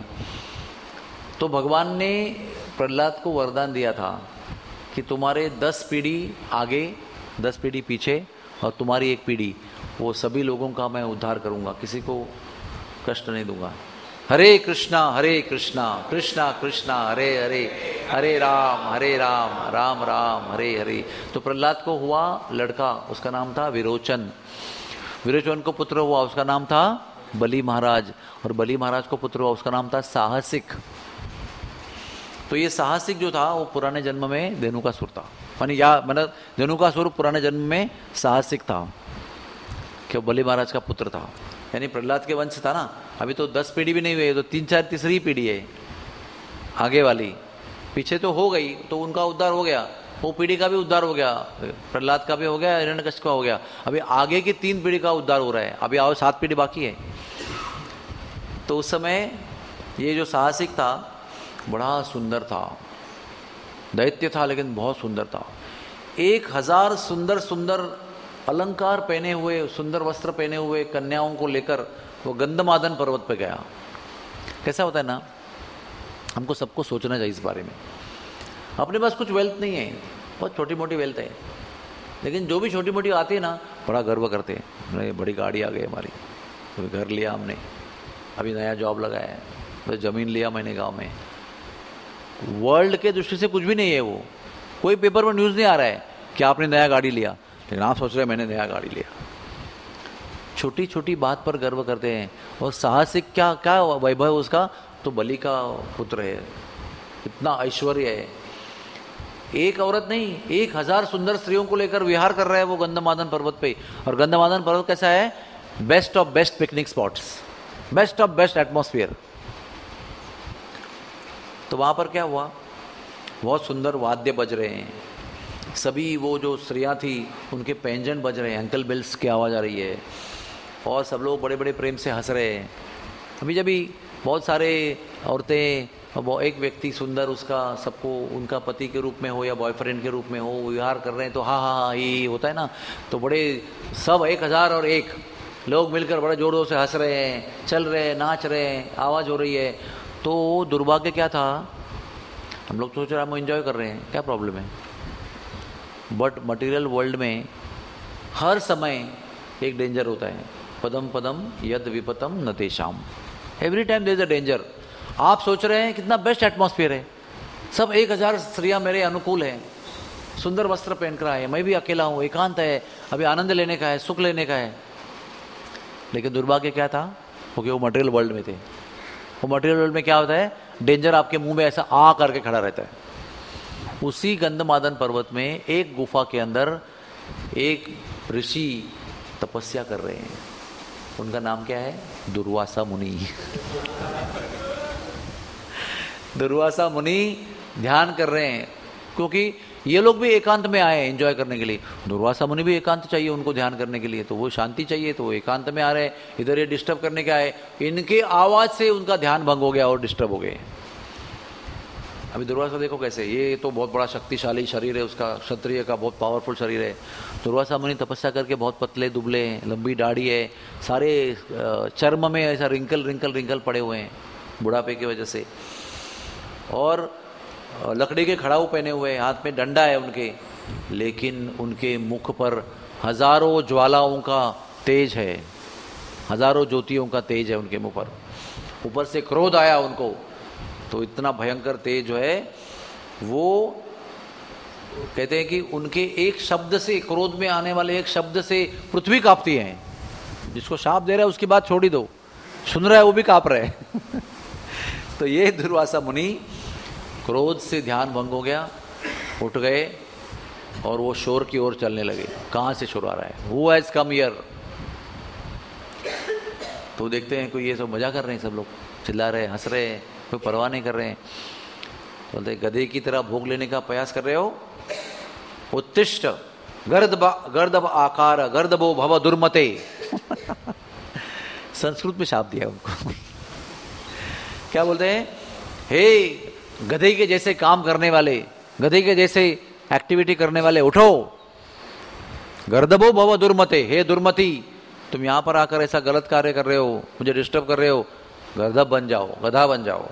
तो भगवान ने प्रहलाद को वरदान दिया था कि तुम्हारे 10 पीढ़ी आगे, 10 पीढ़ी पीछे और तुम्हारी 1 पीढ़ी, वो सभी लोगों का मैं उद्धार करूंगा, किसी को कष्ट नहीं दूंगा। हरे कृष्णा कृष्णा कृष्णा हरे हरे, हरे राम राम राम हरे हरे। तो प्रहलाद को हुआ लड़का, उसका नाम था विरोचन। विरोचन को पुत्र हुआ, उसका नाम था बलि महाराज, और बलि महाराज को पुत्र हुआ, उसका नाम था साहसिक। तो ये साहसिक जो था वो पुराने जन्म में धेनुकासुर था, मतलब धेनुकासुर पुराने जन्म में साहसिक था, कि बलि महाराज का पुत्र था, यानी प्रहलाद के वंश था ना। अभी तो 10 पीढ़ी भी नहीं हुई, तो 3-4 तीसरी पीढ़ी है आगे वाली, पीछे तो हो गई, तो उनका उद्धार हो गया, वो पीढ़ी का भी उद्धार हो गया, प्रहलाद का भी हो गया, हिरण्यकशिपु का हो गया। अभी आगे की 3 पीढ़ी का उद्धार हो रहा है, अभी आओ 7 पीढ़ी बाकी है। तो उस समय ये जो साहसिक था बड़ा सुंदर था, दैत्य था लेकिन बहुत सुंदर था। 1000 सुंदर सुंदर अलंकार पहने हुए, सुंदर वस्त्र पहने हुए कन्याओं को लेकर वो गंधमादन पर्वत पे गया। कैसा होता है ना, हमको सबको सोचना चाहिए इस बारे में। अपने पास कुछ वेल्थ नहीं है, बहुत छोटी मोटी वेल्थ है, लेकिन जो भी छोटी मोटी आती है ना बड़ा गर्व करते हैं, अरे बड़ी गाड़ी आ गई हमारी, तो घर लिया हमने, अभी नया जॉब लगाया है, तो ज़मीन लिया मैंने गांव में। वर्ल्ड के दृष्टि से कुछ भी नहीं है वो, कोई पेपर में न्यूज़ नहीं आ रहा है कि आपने नया गाड़ी लिया, लेकिन आप सोच रहे हैं मैंने नया गाड़ी लिया। छोटी छोटी बात पर गर्व करते हैं। और साहसिक क्या क्या वैभव उसका, तो बलि का पुत्र है, इतना ऐश्वर्य है। एक औरत नहीं, 1000 सुंदर स्त्रियों को लेकर विहार कर रहा है वो गंधमादन पर्वत पे। और गंधमादन पर्वत कैसा है, best of best picnic spots, best of best atmosphere. तो वहां पर क्या हुआ, बहुत सुंदर वाद्य बज रहे हैं, सभी वो जो स्त्रियां थी उनके पैंजन बज रहे हैं, अंकल बेल्स की आवाज़ आ रही है, और सब लोग बड़े बड़े प्रेम से हंस रहे हैं। अभी जब भी बहुत सारे औरतें, वो एक व्यक्ति सुंदर, उसका सबको उनका पति के रूप में हो या बॉयफ्रेंड के रूप में हो, विहार कर रहे हैं, तो हाँ हाँ हाँ ये होता है ना, तो बड़े सब 1001 लोग मिलकर बड़े जोरों से हंस रहे हैं, चल रहे हैं, नाच रहे हैं, आवाज़ हो रही है। तो दुर्भाग्य क्या था, हम लोग सोच रहे हैं हम एंजॉय कर रहे हैं, क्या प्रॉब्लम है, बट मटेरियल वर्ल्ड में हर समय एक डेंजर होता है, पदम पदम यद विपतम न तेषाम, every time there is a danger. आप सोच रहे हैं कितना बेस्ट एटमॉस्फेयर है, सब 1000 स्त्रियां मेरे अनुकूल हैं, सुंदर वस्त्र पहन कर आए, मैं भी अकेला हूँ, एकांत है, अभी आनंद लेने का है, सुख लेने का है। लेकिन दुर्भाग्य क्या था, क्योंकि वो मटेरियल वर्ल्ड में थे। वो मटेरियल वर्ल्ड में क्या होता है, डेंजर आपके मुंह में ऐसा आ करके खड़ा रहता है। उसी गंधमादन पर्वत में एक गुफा के अंदर एक ऋषि तपस्या कर रहे हैं, उनका नाम क्या है, दुर्वासा मुनि। दुर्वासा मुनि ध्यान कर रहे हैं, क्योंकि ये लोग भी एकांत में आए हैं एंजॉय करने के लिए, दुर्वासा मुनि भी एकांत चाहिए उनको ध्यान करने के लिए, तो वो शांति चाहिए, तो वो एकांत में आ रहे हैं, इधर ये डिस्टर्ब करने के आए, इनके आवाज से उनका ध्यान भंग हो गया और डिस्टर्ब हो गए। अभी दुर्वासा देखो कैसे, ये तो बहुत बड़ा शक्तिशाली शरीर है उसका, क्षत्रिय का बहुत पावरफुल शरीर है। दुर्वासा मुनि तपस्या करके बहुत पतले दुबले हैं, लंबी दाढ़ी है, सारे चर्म में ऐसा रिंकल रिंकल रिंकल पड़े हुए हैं बुढ़ापे की वजह से, और लकड़ी के खड़ाऊ पहने हुए, हाथ में डंडा है उनके, लेकिन उनके मुख पर हजारों ज्वालाओं का तेज है, हजारों ज्योतियों का तेज है उनके मुख पर। ऊपर से क्रोध आया उनको, तो इतना भयंकर तेज जो है वो कहते हैं कि उनके एक शब्द से, क्रोध में आने वाले एक शब्द से पृथ्वी कांपती है। जिसको शाप दे रहा है उसकी बात छोड़ ही दो, सुन रहा है वो भी कांप रहा है। तो ये दुर्वासा मुनि क्रोध से ध्यान भंग हो गया, उठ गए और वो शोर की ओर चलने लगे। कहां से शोर आ रहा है? Who has come here? तो देखते हैं कोई ये सब मजा कर रहे हैं, सब लोग चिल्ला रहे हैं, हंस रहे हैं, कोई परवाह नहीं कर रहे हैं। बोलते गधे की तरह भोग लेने का प्रयास कर रहे हो? उत्तिष्ठ गर्दभ आकार गर्दभो भव दुर्मते। संस्कृत में शाप दिया उनको। क्या बोलते हैं? हे गधे के जैसे काम करने वाले, गधे के जैसे एक्टिविटी करने वाले, उठो। गर्दभो भव दुर्मते, हे दुर्मति, तुम यहां पर आकर ऐसा गलत कार्य कर रहे हो, मुझे डिस्टर्ब कर रहे हो, गर्दभ बन जाओ, गधा बन जाओ।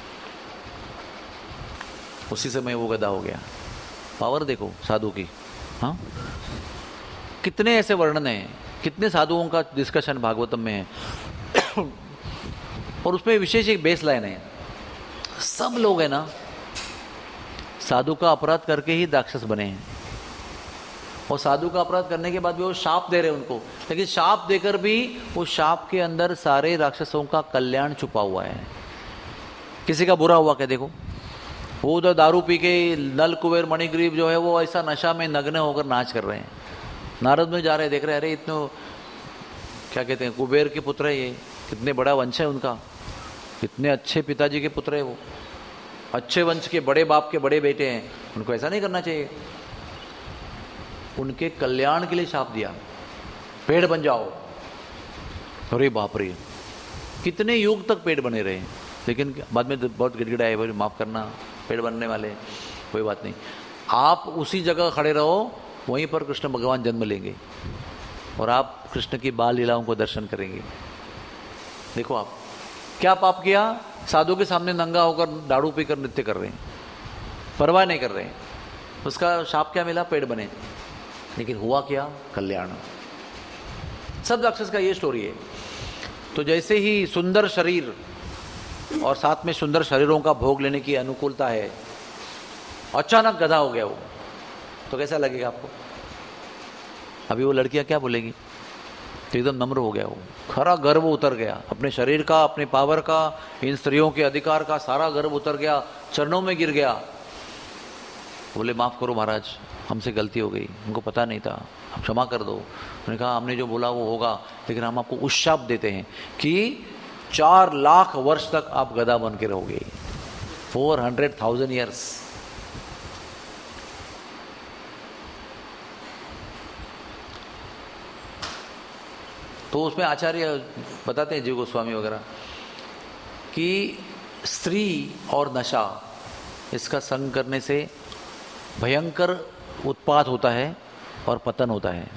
उसी समय वो गधा हो गया। पावर देखो साधु की। हाँ, कितने ऐसे वर्णन हैं, कितने साधुओं का डिस्कशन भागवतम में है। और उसमें विशेष एक बेस लाइन है, सब लोग है ना साधु का अपराध करके ही राक्षस बने हैं, और साधु का अपराध करने के बाद भी वो शाप दे रहे हैं उनको, लेकिन शाप देकर भी उस शाप के अंदर सारे राक्षसों का कल्याण छुपा हुआ है। किसी का बुरा हुआ क्या देखो, वो उधर दारू पी के नल कुबेर मणिग्रीव जो है वो ऐसा नशा में नग्न होकर नाच कर रहे हैं। नारद में जा रहे देख रहे हैं, अरे इतने क्या कहते हैं कुबेर के पुत्र है, ये कितने बड़ा वंश है उनका, कितने अच्छे पिताजी के पुत्र है, वो अच्छे वंश के बड़े बाप के बड़े बेटे हैं, उनको ऐसा नहीं करना चाहिए। उनके कल्याण के लिए शाप दिया, पेड़ बन जाओ। अरे बाप रे, कितने युग तक पेड़ बने रहे, लेकिन बाद में बहुत गिड़गिड़ाए, भाई माफ करना, पेड़ बनने वाले, कोई बात नहीं, आप उसी जगह खड़े रहो, वहीं पर कृष्ण भगवान जन्म लेंगे और आप कृष्ण की बाल लीलाओं को दर्शन करेंगे। देखो आप क्या पाप किया, साधु के सामने नंगा होकर दारू पीकर नृत्य कर रहे हैं, परवाह नहीं कर रहे हैं, उसका शाप क्या मिला, पेड़ बने, लेकिन हुआ क्या, कल्याण। सब राक्षस का ये स्टोरी है। तो जैसे ही सुंदर शरीर और साथ में सुंदर शरीरों का भोग लेने की अनुकूलता है, अचानक गधा हो गया वो, तो कैसा लगेगा आपको? अभी वो लड़कियां क्या बोलेगी? तो एकदम नम्र हो गया वो, खरा गर्व उतर गया, अपने शरीर का, अपने पावर का, इन स्त्रियों के अधिकार का सारा गर्व उतर गया, चरणों में गिर गया। बोले माफ करो महाराज, हमसे गलती हो गई, हमको पता नहीं था, आप क्षमा कर दो। उन्होंने कहा हमने जो बोला वो होगा, लेकिन हम आपको उश्शाप देते हैं कि 4 लाख वर्ष तक आप गधा बन के रहोगे, 400,000 ईयर्स। तो उसमें आचार्य बताते हैं, जीव गोस्वामी वगैरह, कि स्त्री और नशा, इसका संग करने से भयंकर उत्पात होता है और पतन होता है,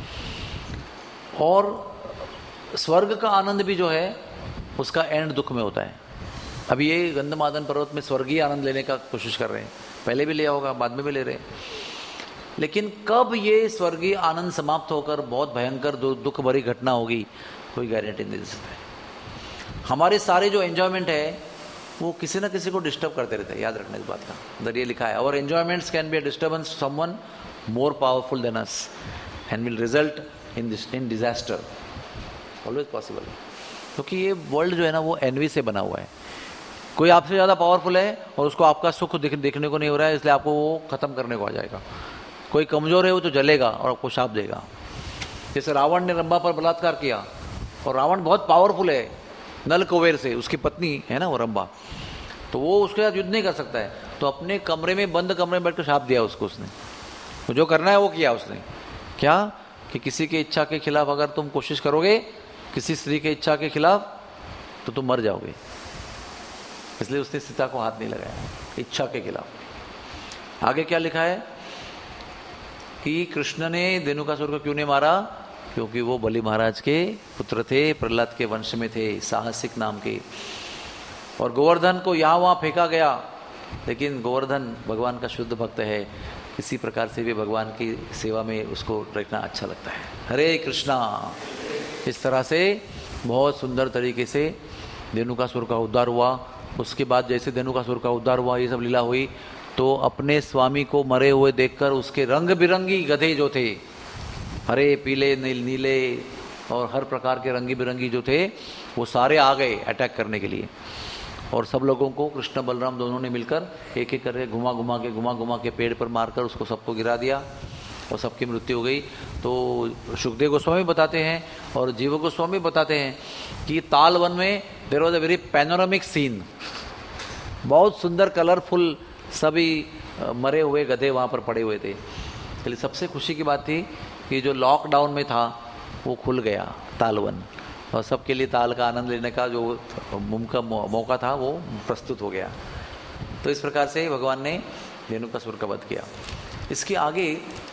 और स्वर्ग का आनंद भी जो है उसका एंड दुख में होता है। अभी ये गंधमादन पर्वत में स्वर्गीय आनंद लेने का कोशिश कर रहे हैं, पहले भी लिया होगा, बाद में भी ले रहे हैं, लेकिन कब ये स्वर्गीय आनंद समाप्त होकर बहुत भयंकर दुख भरी घटना होगी, कोई गारंटी नहीं दे सकता। हमारे सारे जो एंजॉयमेंट है वो किसी ना किसी को डिस्टर्ब करते रहते हैं, याद रखना इस बात का। अंदर ये लिखा है, और enjoyments can be a disturbance to someone more powerful than us and will result in disaster, always possible. क्योंकि ये वर्ल्ड जो है ना वो एनवी से बना हुआ है। कोई आपसे ज़्यादा पावरफुल है और उसको आपका सुख देखने को नहीं हो रहा है, इसलिए आपको वो खत्म करने को आ जाएगा। कोई कमजोर है वो तो जलेगा और आपको शाप देगा। जैसे रावण ने रंभा पर बलात्कार किया, और रावण बहुत पावरफुल है, नल कुबेर से, उसकी पत्नी है ना वो रंभा, तो वो उसके साथ युद्ध नहीं कर सकता है, तो अपने कमरे में, बंद कमरे में बैठ कर शाप दिया उसको। उसने तो जो करना है वो किया उसने, क्या कि किसी की इच्छा के खिलाफ अगर तुम कोशिश करोगे, किसी स्त्री के इच्छा के खिलाफ, तो तुम मर जाओगे। इसलिए उसने सीता को हाथ नहीं लगाया, इच्छा के खिलाफ। आगे क्या लिखा है कि कृष्ण ने धेनुकासुर को क्यों नहीं मारा? क्योंकि वो बलि महाराज के पुत्र थे, प्रहलाद के वंश में थे, साहसिक नाम के। और गोवर्धन को यहाँ वहाँ फेंका गया, लेकिन गोवर्धन भगवान का शुद्ध भक्त है, किसी प्रकार से भी भगवान की सेवा में उसको रखना अच्छा लगता है। हरे कृष्णा। इस तरह से बहुत सुंदर तरीके से धेनुकासुर का उद्धार हुआ। उसके बाद जैसे धेनुकासुर का उद्धार हुआ, ये सब लीला हुई, तो अपने स्वामी को मरे हुए देखकर उसके रंग बिरंगी गधे जो थे, हरे पीले नीले और हर प्रकार के रंगी बिरंगी जो थे, वो सारे आ गए अटैक करने के लिए। और सब लोगों को कृष्ण बलराम दोनों ने मिलकर एक एक करके घुमा घुमा के पेड़ पर मारकर उसको सबको गिरा दिया और सबकी मृत्यु हो गई। तो सुखदेव गोस्वामी बताते हैं और जीव गोस्वामी बताते हैं कि ताल वन में there was a very panoramic scene, बहुत सुंदर कलरफुल सभी मरे हुए गधे वहाँ पर पड़े हुए थे। इसलिए सबसे खुशी की बात थी कि जो लॉकडाउन में था वो खुल गया तालवन, और सबके लिए ताल का आनंद लेने का जो मौका था वो प्रस्तुत हो गया। तो इस प्रकार से भगवान ने रेणुकासुर का वध किया। इसके आगे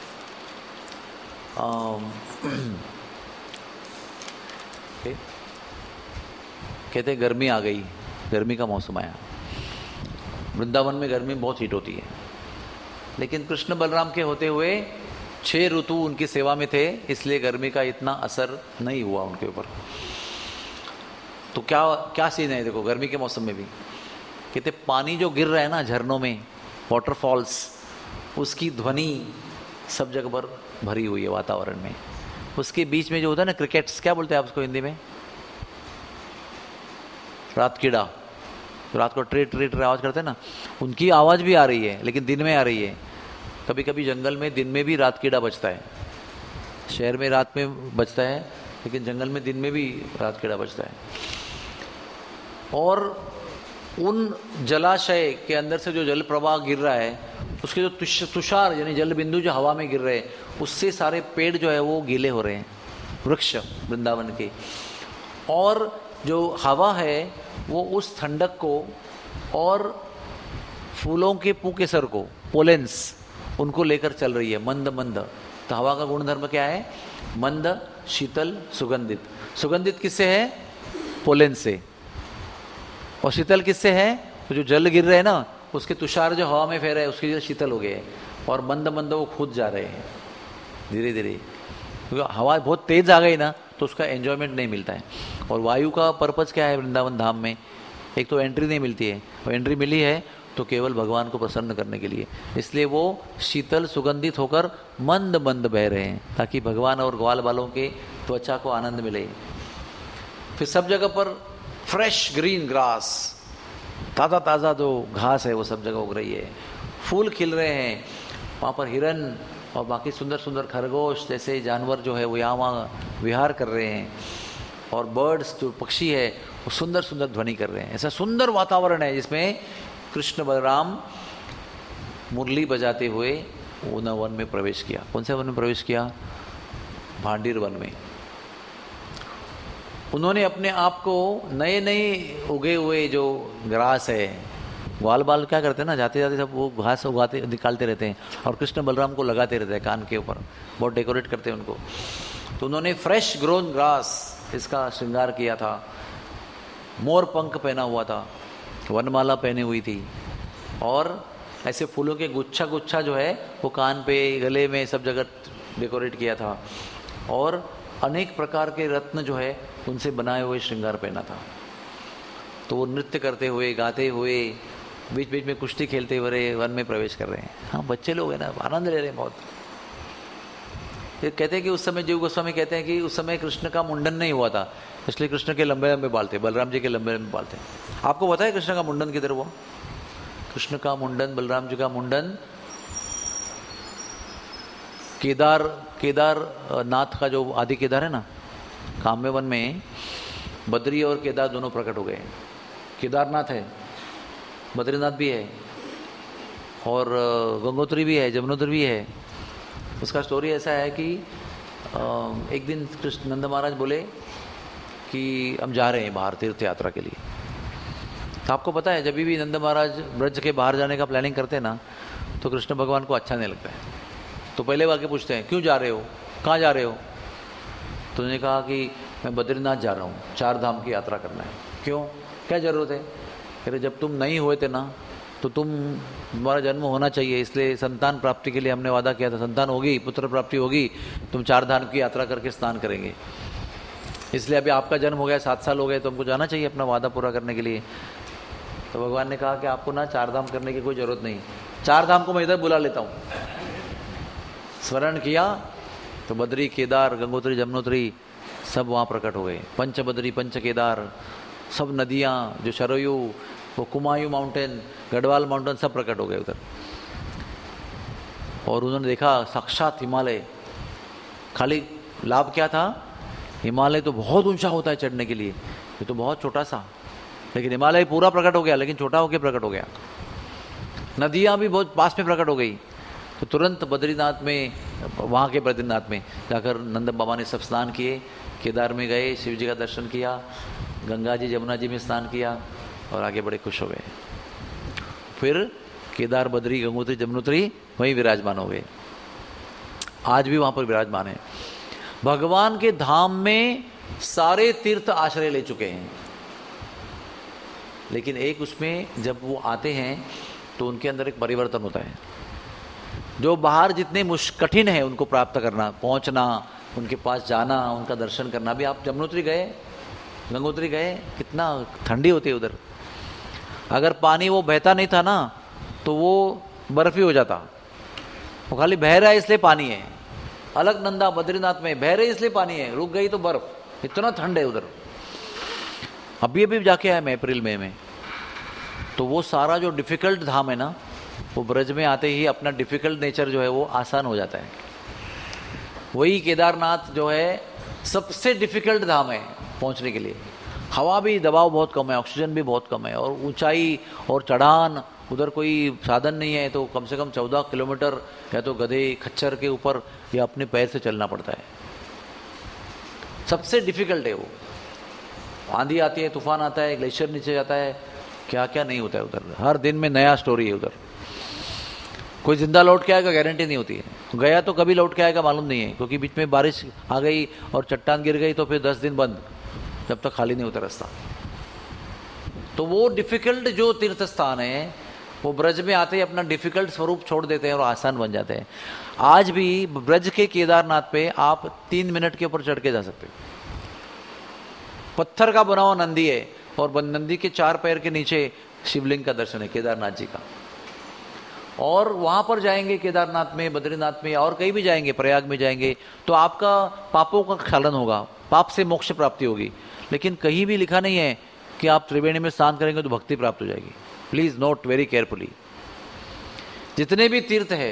कहते गर्मी आ गई, गर्मी का मौसम आया। वृंदावन में गर्मी बहुत हीट होती है, लेकिन कृष्ण बलराम के होते हुए 6 ऋतु उनकी सेवा में थे, इसलिए गर्मी का इतना असर नहीं हुआ उनके ऊपर। तो क्या सीन है देखो, गर्मी के मौसम में भी कहते पानी जो गिर रहा है ना झरनों में, वाटरफॉल्स, उसकी ध्वनि सब जगह पर भरी हुई है वातावरण में। उसके बीच में जो होता है ना क्रिकेट्स, क्या बोलते हैं आप उसको हिंदी में, रात कीड़ा, तो रात को ट्रेट आवाज करते हैं ना, उनकी आवाज भी आ रही है, लेकिन दिन में आ रही है। कभी कभी जंगल में दिन में भी रात कीड़ा बजता है, शहर में रात में बजता है, लेकिन जंगल में दिन में भी रात कीड़ा बजता है। और उन जलाशय के अंदर से जो जल प्रवाह गिर रहा है, उसके जो तुषार यानी जल बिंदु जो हवा में गिर रहे हैं, उससे सारे पेड़ जो है वो गीले हो रहे हैं, वृक्ष वृंदावन के। और जो हवा है वो उस ठंडक को और फूलों के पुकेसर को, पोलेंस, उनको लेकर चल रही है मंद मंद। तो हवा का गुणधर्म क्या है, मंद, शीतल, सुगंधित। सुगंधित किससे है, पोलेन से। और शीतल किससे है, तो जो जल गिर रहे हैं ना, उसके तुषार जो हवा में फैल रहे हैं उसकी जगह शीतल हो गए हैं, और मंद मंद वो खुद जा रहे हैं धीरे धीरे, क्योंकि हवा बहुत तेज आ गई ना तो उसका एंजॉयमेंट नहीं मिलता है। और वायु का पर्पज क्या है वृंदावन धाम में, एक तो एंट्री नहीं मिलती है, और एंट्री मिली है तो केवल भगवान को प्रसन्न करने के लिए, इसलिए वो शीतल सुगंधित होकर मंद मंद बह रहे हैं, ताकि भगवान और ग्वाल बालों के त्वचा को आनंद मिले। फिर सब जगह पर फ्रेश ग्रीन ग्रास, ताज़ा ताज़ा जो घास है वो सब जगह उग रही है, फूल खिल रहे हैं, वहाँ पर हिरन और बाकी सुंदर सुंदर खरगोश जैसे जानवर जो है वो यहाँ वहाँ विहार कर रहे हैं, और बर्ड्स जो पक्षी है वो सुंदर सुंदर ध्वनि कर रहे हैं। ऐसा सुंदर वातावरण है जिसमें कृष्ण बलराम मुरली बजाते हुए उन वन में प्रवेश किया। कौन से वन में प्रवेश किया, भांडीर वन में। उन्होंने अपने आप को नए नए उगे हुए जो ग्रास है, ग्वाल बाल क्या करते हैं ना, जाते जाते सब वो घास उगाते निकालते रहते हैं और कृष्ण बलराम को लगाते रहते हैं कान के ऊपर, बहुत डेकोरेट करते हैं उनको। तो उन्होंने फ्रेश ग्रोन ग्रास इसका श्रृंगार किया था, मोर पंख पहना हुआ था, वनमाला पहनी हुई थी, और ऐसे फूलों के गुच्छा गुच्छा जो है वो कान पे, गले में, सब जगह डेकोरेट किया था, और अनेक प्रकार के रत्न जो है उनसे बनाए हुए श्रृंगार पहना था। तो वो नृत्य करते हुए, गाते हुए, बीच बीच में कुश्ती खेलते हुए वन में प्रवेश कर रहे हैं। हाँ, बच्चे लोग हैं ना, आनंद ले रहे हैं बहुत। ये कहते हैं कि उस समय जीव गोस्वामी कहते हैं कि उस समय कृष्ण का मुंडन नहीं हुआ था, इसलिए कृष्ण के लंबे लंबे बाल थे, बलराम जी के लंबे लंबे बाल थे। आपको पता है कृष्ण का मुंडन किधर हुआ? कृष्ण का मुंडन, बलराम जी का मुंडन केदार नाथ का जो आदि केदार है ना, काम्य वन में बद्री और केदार दोनों प्रकट हो गए। केदारनाथ है, बद्रीनाथ भी है, और गंगोत्री भी है, जमुनोत्री भी है। उसका स्टोरी ऐसा है कि एक दिन कृष्ण नंद महाराज बोले कि हम जा रहे हैं बाहर तीर्थ यात्रा के लिए। तो आपको पता है जब भी नंद महाराज ब्रज के बाहर जाने का प्लानिंग करते हैं ना, तो कृष्ण भगवान को अच्छा नहीं लगता है। तो पहले वाके पूछते हैं, क्यों जा रहे हो, कहाँ जा रहे हो? तो उन्होंने कहा कि मैं बद्रीनाथ जा रहा हूँ, 4 धाम की यात्रा करना है। क्यों, क्या जरूरत है? कह रहे जब तुम नहीं हुए थे ना तो तुम्हारा जन्म होना चाहिए, इसलिए संतान प्राप्ति के लिए हमने वादा किया था, संतान होगी, पुत्र प्राप्ति होगी, तुम 4 धाम की यात्रा करके स्नान करेंगे। इसलिए अभी आपका जन्म हो गया, 7 साल हो गए, तो हमको जाना चाहिए अपना वादा पूरा करने के लिए। तो भगवान ने कहा कि आपको ना 4 धाम करने की कोई ज़रूरत नहीं, चार धाम को मैं इधर बुला लेता हूं। स्मरण किया तो बद्री, केदार, गंगोत्री, जमुनोत्री सब वहां प्रकट हो गए। पंच बद्री, पंच केदार, सब नदियां, जो शरयू, वो कुमायूं माउंटेन, गढ़वाल माउंटेन, सब प्रकट हो गए उधर। और उन्होंने देखा साक्षात हिमालय। खाली लाभ क्या था? हिमालय तो बहुत ऊंचा होता है चढ़ने के लिए, ये तो बहुत छोटा सा, लेकिन हिमालय पूरा प्रकट हो गया, लेकिन छोटा होकर प्रकट हो गया। नदियां भी बहुत पास में प्रकट हो गई। तो तुरंत बद्रीनाथ में, वहाँ के बद्रीनाथ में जाकर नंद बाबा ने सब स्नान किए, केदार में गए, शिव जी का दर्शन किया, गंगा जी जमुना जी में स्नान किया और आगे बड़े खुश हो गए। फिर केदार, बद्री, गंगोत्री, जमुनोत्री वहीं विराजमान हो गए। आज भी वहां पर विराजमान है। भगवान के धाम में सारे तीर्थ आश्रय ले चुके हैं, लेकिन एक उसमें जब वो आते हैं तो उनके अंदर एक परिवर्तन होता है। जो बाहर जितने कठिन है उनको प्राप्त करना, पहुंचना, उनके पास जाना, उनका दर्शन करना। भी आप जमुनोत्री गए, गंगोत्री गए, कितना ठंडी होती है उधर। अगर पानी वो बहता नहीं था ना तो वो बर्फ ही हो जाता। वो खाली बह रहा है इसलिए पानी है। अलकनंदा बद्रीनाथ में बह रही इसलिए पानी है, रुक गई तो बर्फ। इतना ठंड है उधर। अभी जाके आया मैं अप्रैल मई में। तो वो सारा जो डिफिकल्ट धाम है ना, वो ब्रज में आते ही अपना डिफिकल्ट नेचर जो है वो आसान हो जाता है। वही केदारनाथ जो है सबसे डिफिकल्ट धाम है पहुंचने के लिए। हवा भी, दबाव बहुत कम है, ऑक्सीजन भी बहुत कम है, और ऊंचाई और चढ़ान, उधर कोई साधन नहीं है, तो कम से कम 14 किलोमीटर या तो गधे खच्चर के ऊपर या अपने पैर से चलना पड़ता है। सबसे डिफिकल्ट है वो। आंधी आती है, तूफान आता है, ग्लेशियर नीचे जाता है, क्या क्या नहीं होता है उधर। हर दिन में नया स्टोरी है उधर। कोई जिंदा लौट के आएगा गारंटी नहीं होती है। गया तो कभी लौट के आएगा मालूम नहीं है, क्योंकि बीच में बारिश आ गई और चट्टान गिर गई तो फिर 10 दिन बंद, जब तक खाली नहीं होता रास्ता। तो वो डिफिकल्ट जो तीर्थ स्थान है वो ब्रज में आते ही अपना डिफिकल्ट स्वरूप छोड़ देते हैं और आसान बन जाते हैं। आज भी ब्रज के केदारनाथ पे आप 3 मिनट के ऊपर चढ़ के जा सकते हो। पत्थर का बना हुआ नंदी है और नंदी के 4 पैर के नीचे शिवलिंग का दर्शन है केदारनाथ जी का। और वहां पर जाएंगे केदारनाथ में, बद्रीनाथ में, और कहीं भी जाएंगे, प्रयाग में जाएंगे, तो आपका पापों का क्षालन होगा, पाप से मोक्ष प्राप्ति होगी। लेकिन कहीं भी लिखा नहीं है कि आप त्रिवेणी में स्नान करेंगे तो भक्ति प्राप्त हो जाएगी। Please note very carefully. जितने भी तीर्थ है,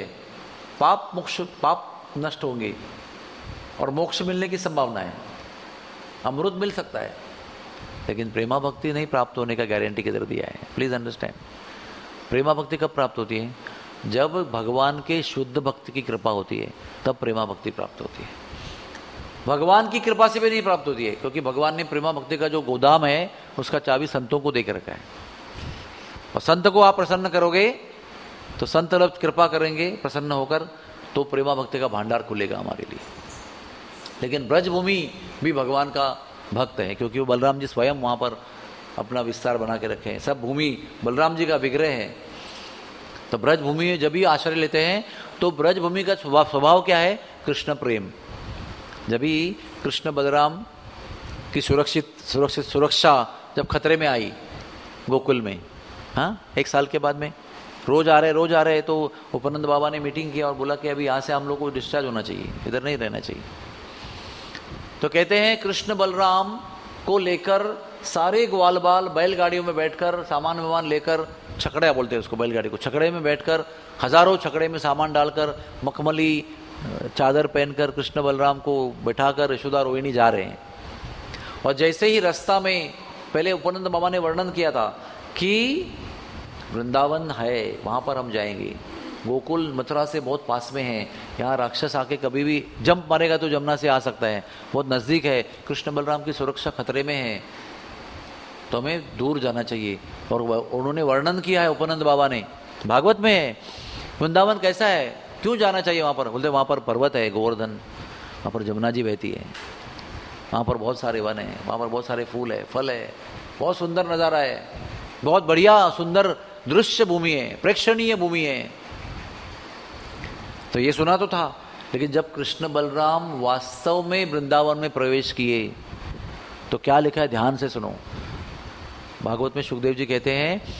पाप नष्ट होंगे और मोक्ष मिलने की संभावना है। अमृत मिल सकता है, लेकिन प्रेमा भक्ति नहीं प्राप्त होने का गारंटी किधर दिया है। Please understand. प्रेमा भक्ति कब प्राप्त होती है? जब भगवान के शुद्ध भक्ति की कृपा होती है, तब प्रेमा भक्ति प्राप्त होती है। भगवान की कृपा से भी नहीं प्राप्त होती है, क्योंकि भगवान ने प्रेमा भक्ति का जो गोदाम है उसका चाबी संतों को देकर रखा है। और संत को आप प्रसन्न करोगे तो संत लोग कृपा करेंगे प्रसन्न होकर, तो प्रेमा भक्ति का भंडार खुलेगा हमारे लिए। लेकिन ब्रजभूमि भी भगवान का भक्त है, क्योंकि वो बलराम जी स्वयं वहां पर अपना विस्तार बना के रखे हैं। सब भूमि बलराम जी का विग्रह है। तो ब्रजभूमि में जब भी आश्रय लेते हैं तो ब्रजभूमि का स्वभाव क्या है? कृष्ण प्रेम। जब भी कृष्ण बलराम की सुरक्षा जब खतरे में आई गोकुल में, हाँ, 1 साल के बाद में रोज आ रहे, तो उपनंद बाबा ने मीटिंग किया और बोला कि अभी यहाँ से हम लोग को डिस्चार्ज होना चाहिए, इधर नहीं रहना चाहिए। तो कहते हैं कृष्ण बलराम को लेकर सारे ग्वाल बाल बैलगाड़ियों में बैठकर, सामान वामान लेकर, छकड़ा बोलते हैं उसको, बैलगाड़ी को, छकड़े में बैठकर, हजारों छकड़े में सामान डालकर, मखमली चादर पहनकर कृष्ण बलराम को बैठाकर यशोदा रोहिणी जा रहे हैं। और जैसे ही रास्ता में, पहले उपनंद बाबा ने वर्णन किया था कि वृंदावन है, वहां पर हम जाएंगे, गोकुल मथुरा से बहुत पास में है, यहाँ राक्षस आके कभी भी जंप मारेगा तो जमुना से आ सकता है, बहुत नजदीक है, कृष्ण बलराम की सुरक्षा खतरे में है, तो हमें दूर जाना चाहिए। और उन्होंने वर्णन किया है उपनंद बाबा ने, भागवत में है, वृंदावन कैसा है, क्यों जाना चाहिए वहां पर? बोलते वहां पर पर्वत है गोवर्धन, वहां पर जमुना जी बहती है, वहां पर बहुत सारे वन है, वहां पर बहुत सारे फूल है, फल है, बहुत सुंदर नजारा है, बहुत बढ़िया सुंदर दृश्य भूमि है, प्रेक्षणीय भूमि है। तो ये सुना तो था, लेकिन जब कृष्ण बलराम वास्तव में वृंदावन में प्रवेश किए तो क्या लिखा है, ध्यान से सुनो। भागवत में सुखदेव जी कहते हैं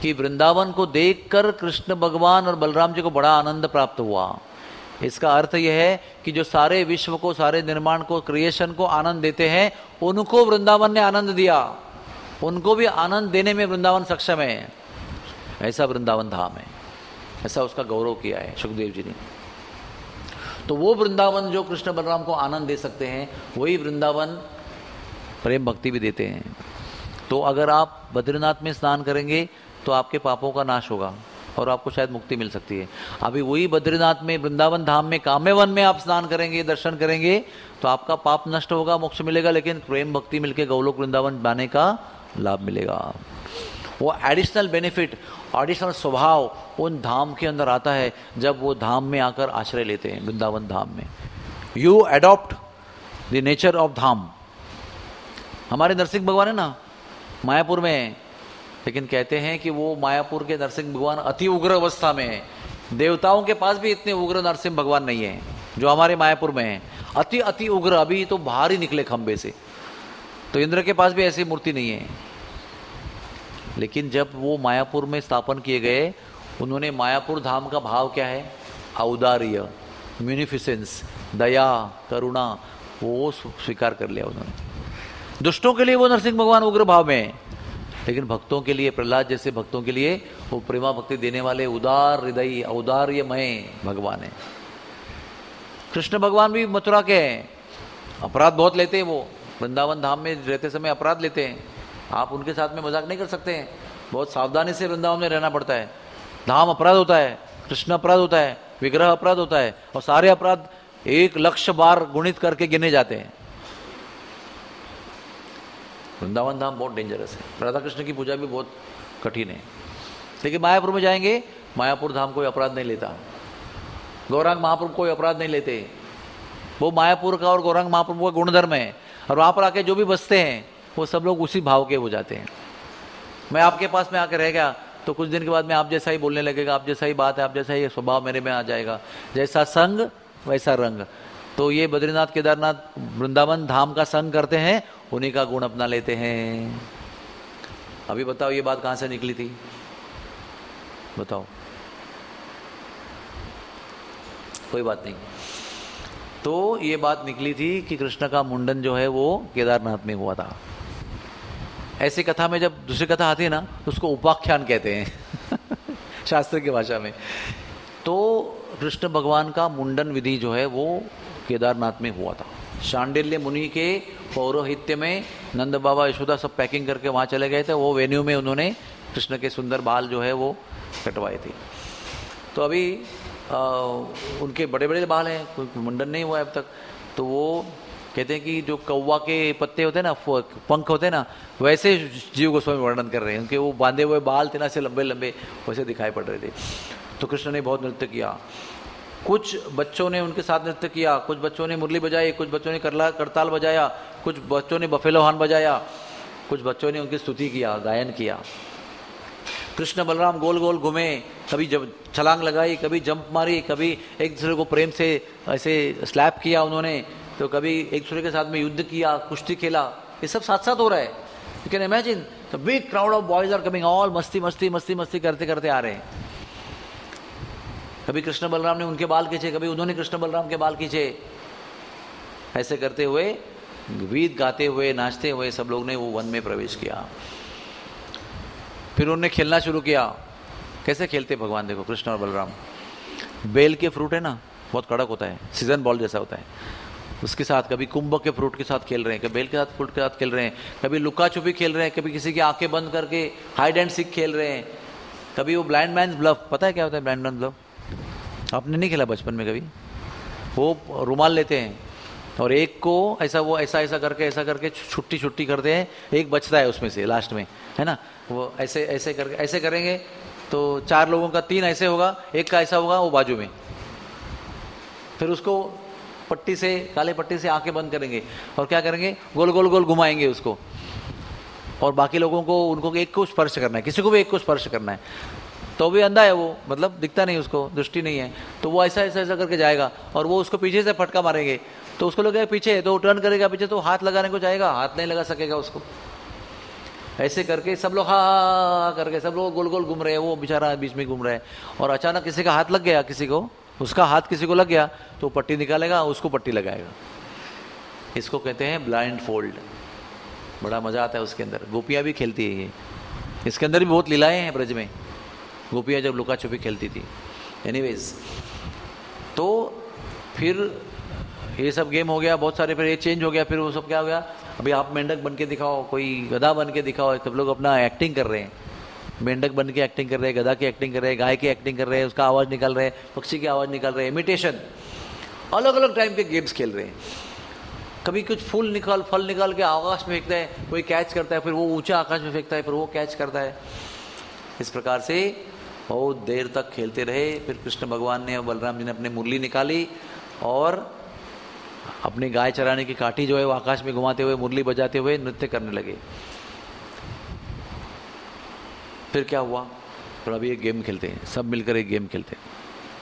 कि वृंदावन को देखकर कृष्ण भगवान और बलराम जी को बड़ा आनंद प्राप्त हुआ। इसका अर्थ यह है कि जो सारे विश्व को, सारे निर्माण को, क्रिएशन को आनंद देते हैं, उनको वृंदावन ने आनंद दिया, उनको भी आनंद देने में वृंदावन सक्षम है। ऐसा वृंदावन धाम है, ऐसा उसका गौरव किया है सुखदेव जी ने। तो वो वृंदावन जो कृष्ण बलराम को आनंद दे सकते हैं, वही वृंदावन प्रेम भक्ति भी देते हैं। तो अगर आप बद्रीनाथ में स्नान करेंगे तो आपके पापों का नाश होगा और आपको शायद मुक्ति मिल सकती है। अभी वही बद्रीनाथ में, वृंदावन धाम में, काम्यवन में आप स्नान करेंगे, दर्शन करेंगे तो आपका पाप नष्ट होगा, मोक्ष मिलेगा, लेकिन प्रेम भक्ति मिलके गौलोक वृंदावन जाने का लाभ मिलेगा। वो एडिशनल बेनिफिट, एडिशनल स्वभाव उन धाम के अंदर आता है जब वो धाम में आकर आश्रय लेते हैं, वृंदावन धाम में। You adopt the nature of dham. हमारे नरसिंह भगवान है ना, मायापुर में है, लेकिन कहते हैं कि वो मायापुर के नरसिंह भगवान अति उग्र अवस्था में है। देवताओं के पास भी इतने उग्र नरसिंह भगवान नहीं है जो हमारे मायापुर में है। अति अति उग्र, अभी तो बाहर ही निकले खंबे से। तो इंद्र के पास भी ऐसी मूर्ति नहीं है। लेकिन जब वो मायापुर में स्थापन किए गए, उन्होंने मायापुर धाम का भाव क्या है? औदार्य, म्यूनिफिसेंस, दया, करुणा, वो स्वीकार कर लिया उन्होंने। दुष्टों के लिए वो नरसिंह भगवान उग्र भाव में है, लेकिन भक्तों के लिए, प्रहलाद जैसे भक्तों के लिए वो प्रेमा भक्ति देने वाले उदार हृदय, औदार्यमय भगवान है। कृष्ण भगवान भी मथुरा के हैं, अपराध बहुत लेते हैं। वो वृंदावन धाम में रहते समय अपराध लेते हैं। आप उनके साथ में मजाक नहीं कर सकते हैं, बहुत सावधानी से वृंदावन में रहना पड़ता है। धाम अपराध होता है, कृष्ण अपराध होता है, विग्रह अपराध होता है, और सारे अपराध 1,00,000 बार गुणित करके गिने जाते हैं। वृंदावन धाम बहुत डेंजरस है। राधा कृष्ण की पूजा भी बहुत कठिन है। लेकिन मायापुर में जाएंगे, मायापुर धाम कोई अपराध नहीं लेता। गौरांग महापुर कोई अपराध नहीं लेते। वो मायापुर का और गौरांग महापुर का गुणधर्म है। और वहां पर आके जो भी बसते हैं वो सब लोग उसी भाव के हो जाते हैं। मैं आपके पास में आके रह गया तो कुछ दिन के बाद में आप जैसा ही बोलने लगेगा, आप जैसा ही बात है, आप जैसा ही स्वभाव मेरे में आ जाएगा। जैसा संग वैसा रंग। तो ये बद्रीनाथ, केदारनाथ, वृंदावन धाम का संग करते हैं, उन्हीं का गुण अपना लेते हैं। अभी बताओ ये बात कहां से निकली थी? बताओ। कोई बात नहीं। तो ये बात निकली थी कि कृष्ण का मुंडन जो है वो केदारनाथ में हुआ था। ऐसी कथा में जब दूसरी कथा आती है ना, तो उसको उपाख्यान कहते हैं शास्त्र की भाषा में। तो कृष्ण भगवान का मुंडन विधि जो है वो केदारनाथ में हुआ था। शांडिल्य मुनि के पौरोहित्य में नंद बाबा, यशोदा सब पैकिंग करके वहां चले गए थे। वो वेन्यू में उन्होंने कृष्ण के सुंदर बाल जो है वो कटवाए थे। तो अभी उनके बड़े बड़े बाल हैं, कोई मुंडन नहीं हुआ है अब तक। तो वो कहते हैं कि जो कौवा के पत्ते होते हैं ना, पंख होते हैं ना, वैसे जीव गोस्वामी वर्णन कर रहे हैं। उनके वो बांधे हुए बाल थे ना, से लंबे लंबे वैसे दिखाई पड़ रहे थे। तो कृष्ण ने बहुत नृत्य किया। कुछ बच्चों ने उनके साथ नृत्य किया, कुछ बच्चों ने मुरली बजाई, कुछ बच्चों ने करताल बजाया, कुछ बच्चों ने बफेलो हॉर्न बजाया, कुछ बच्चों ने उनकी स्तुति किया, गायन किया। कृष्ण बलराम गोल गोल घूमे, कभी जब छलांग लगाई, कभी जंप मारी, कभी एक दूसरे को प्रेम से ऐसे स्लैप किया उन्होंने, तो कभी एक दूसरे के साथ में युद्ध किया, कुश्ती खेला। ये सब साथ साथ हो रहा है। You can imagine the big crowd of boys are coming, all masti masti masti मस्ती करते करते आ रहे हैं। कभी कृष्ण बलराम ने उनके बाल खींचे, कभी उन्होंने कृष्ण बलराम के बाल खींचे। ऐसे करते हुए, गीत गाते हुए, नाचते हुए सब लोग ने वो वन में प्रवेश किया। फिर उन्होंने खेलना शुरू किया। कैसे खेलते भगवान देखो, कृष्ण और बलराम। बेल के फ्रूट है ना, बहुत कड़क होता है, सीजन बॉल जैसा होता है, उसके साथ कभी कुंभ के फ्रूट के साथ खेल रहे हैं, कभी बेल के साथ फ्रूट के साथ खेल रहे हैं, कभी लुका छुपी खेल रहे हैं, कभी किसी की आंखें बंद करके हाइड एंड सीक खेल रहे हैं, कभी वो ब्लाइंड मैन ब्लफ। पता है क्या होता है ब्लाइंड मैन ब्लफ? आपने नहीं खेला बचपन में कभी? वो रुमाल लेते हैं और एक को ऐसा, वो ऐसा ऐसा करके छुट्टी छुट्टी करते हैं, एक बचता है उसमें से लास्ट में, है ना। वो ऐसे ऐसे करके ऐसे करेंगे तो 4 लोगों का 3 ऐसे होगा, एक का ऐसा होगा वो बाजू में। फिर उसको पट्टी से, काले पट्टी से आंखें बंद करेंगे और क्या करेंगे, गोल गोल गोल घुमाएंगे उसको, और बाकी लोगों को, उनको एक को स्पर्श करना है, किसी को भी एक को स्पर्श करना है। तो भी अंधा है वो, मतलब दिखता नहीं, उसको दृष्टि नहीं है, तो वो ऐसा ऐसा ऐसा करके जाएगा और वो उसको पीछे से फटका मारेंगे। तो उसको लगेगा पीछे, तो टर्न करेगा पीछे, तो हाथ लगाने को जाएगा, हाथ नहीं लगा सकेगा उसको। ऐसे करके सब लोग हा करके सब लोग गोल गोल घूम रहे हैं, वो बेचारा बीच में घूम रहा है। और अचानक किसी का हाथ लग गया, किसी को उसका हाथ किसी को लग गया तो पट्टी निकालेगा, उसको पट्टी लगाएगा। इसको कहते हैं ब्लाइंड फोल्ड। बड़ा मजा आता है उसके अंदर। गोपियां भी खेलती है ये, इसके अंदर भी बहुत लीलाएं हैं ब्रज में। गोपियां जब लुका छुपी खेलती थी। एनीवेज, तो फिर ये सब गेम हो गया बहुत सारे, फिर ये चेंज हो गया, फिर वो सब क्या हो गया, अभी आप मेंढक बन के दिखाओ, कोई गधा बन के दिखाओ। सब लोग अपना एक्टिंग कर रहे हैं, मेंढक बन के एक्टिंग कर रहे हैं, गधा की एक्टिंग कर रहे हैं, गाय की एक्टिंग कर रहे हैं, उसका आवाज निकाल रहे हैं, पक्षी की आवाज निकाल रहे हैं, इमिटेशन। अलग अलग टाइप के गेम्स खेल रहे हैं। कभी कुछ फल निकाल के आकाश में फेंकता है, कोई कैच करता है, फिर वो ऊंचा आकाश में फेंकता है, फिर वो कैच करता है। इस प्रकार से बहुत देर तक खेलते रहे। फिर कृष्ण भगवान ने और बलराम जी ने अपनी मुरली निकाली और अपनी गाय चराने की काठी जो है वो आकाश में घुमाते हुए, मुरली बजाते हुए नृत्य करने लगे। फिर क्या हुआ, फिर अभी एक गेम खेलते हैं, सब मिलकर एक गेम खेलते हैं।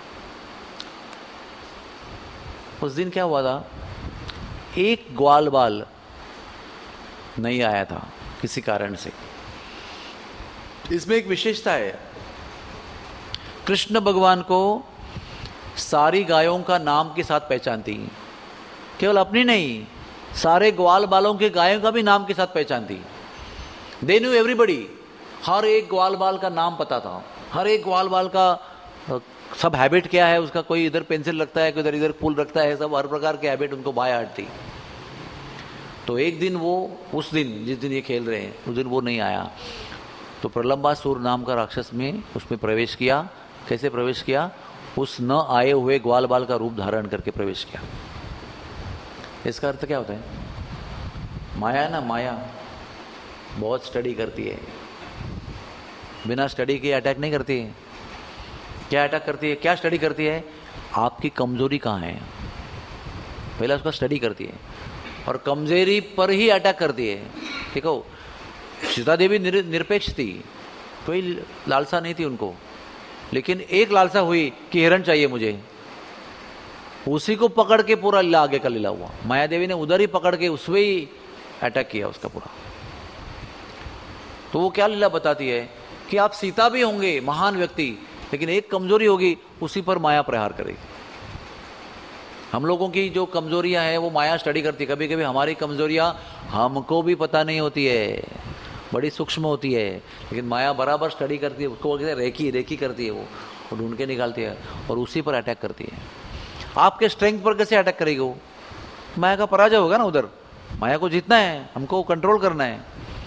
उस दिन क्या हुआ था, एक ग्वाल बाल नहीं आया था किसी कारण से। इसमें एक विशेषता है, कृष्ण भगवान को सारी गायों का नाम के साथ पहचानती, केवल अपनी नहीं, सारे ग्वाल बालों के गायों का भी नाम के साथ पहचानती। दे न्यू एवरीबडी, हर एक ग्वाल बाल का नाम पता था, हर एक ग्वाल बाल का सब हैबिट क्या है उसका, कोई इधर पेंसिल रखता है, कोई इधर इधर फूल रखता है, सब हर प्रकार के हैबिट उनको बाय हार्ट थी। तो एक दिन वो, उस दिन जिस दिन ये खेल रहे हैं उस दिन वो नहीं आया, तो प्रलंबासुर नाम का राक्षस में उसमें प्रवेश किया। कैसे प्रवेश किया, उस न आए हुए ग्वाल बाल का रूप धारण करके प्रवेश किया। इसका अर्थ क्या होता है, माया ना, माया बहुत स्टडी करती है, बिना स्टडी के अटैक नहीं करती है। क्या अटैक करती है, क्या स्टडी करती है, आपकी कमजोरी कहाँ है, पहले उसका स्टडी करती है और कमजोरी पर ही अटैक करती है। देखो सीता देवी निरपेक्ष थी, कोई लालसा नहीं थी उनको, लेकिन एक लालसा हुई कि हिरण चाहिए मुझे, उसी को पकड़ के पूरा लीला आगे का लीला हुआ। माया देवी ने उधर ही पकड़ के उसमें ही अटैक किया उसका पूरा। तो वो क्या लीला बताती है कि आप सीता भी होंगे महान व्यक्ति, लेकिन एक कमजोरी होगी, उसी पर माया प्रहार करेगी। हम लोगों की जो कमजोरियां हैं वो माया स्टडी करती है। कभी कभी हमारी कमजोरियां हमको भी पता नहीं होती है, बड़ी सूक्ष्म होती है, लेकिन माया बराबर स्टडी करती है, उसको रेकी करती है, वो ढूंढ के निकालती है और उसी पर अटैक करती है। आपके स्ट्रेंथ पर कैसे अटैक करेगी वो, माया का पराजय होगा ना। उधर माया को जीतना है, हमको कंट्रोल करना है।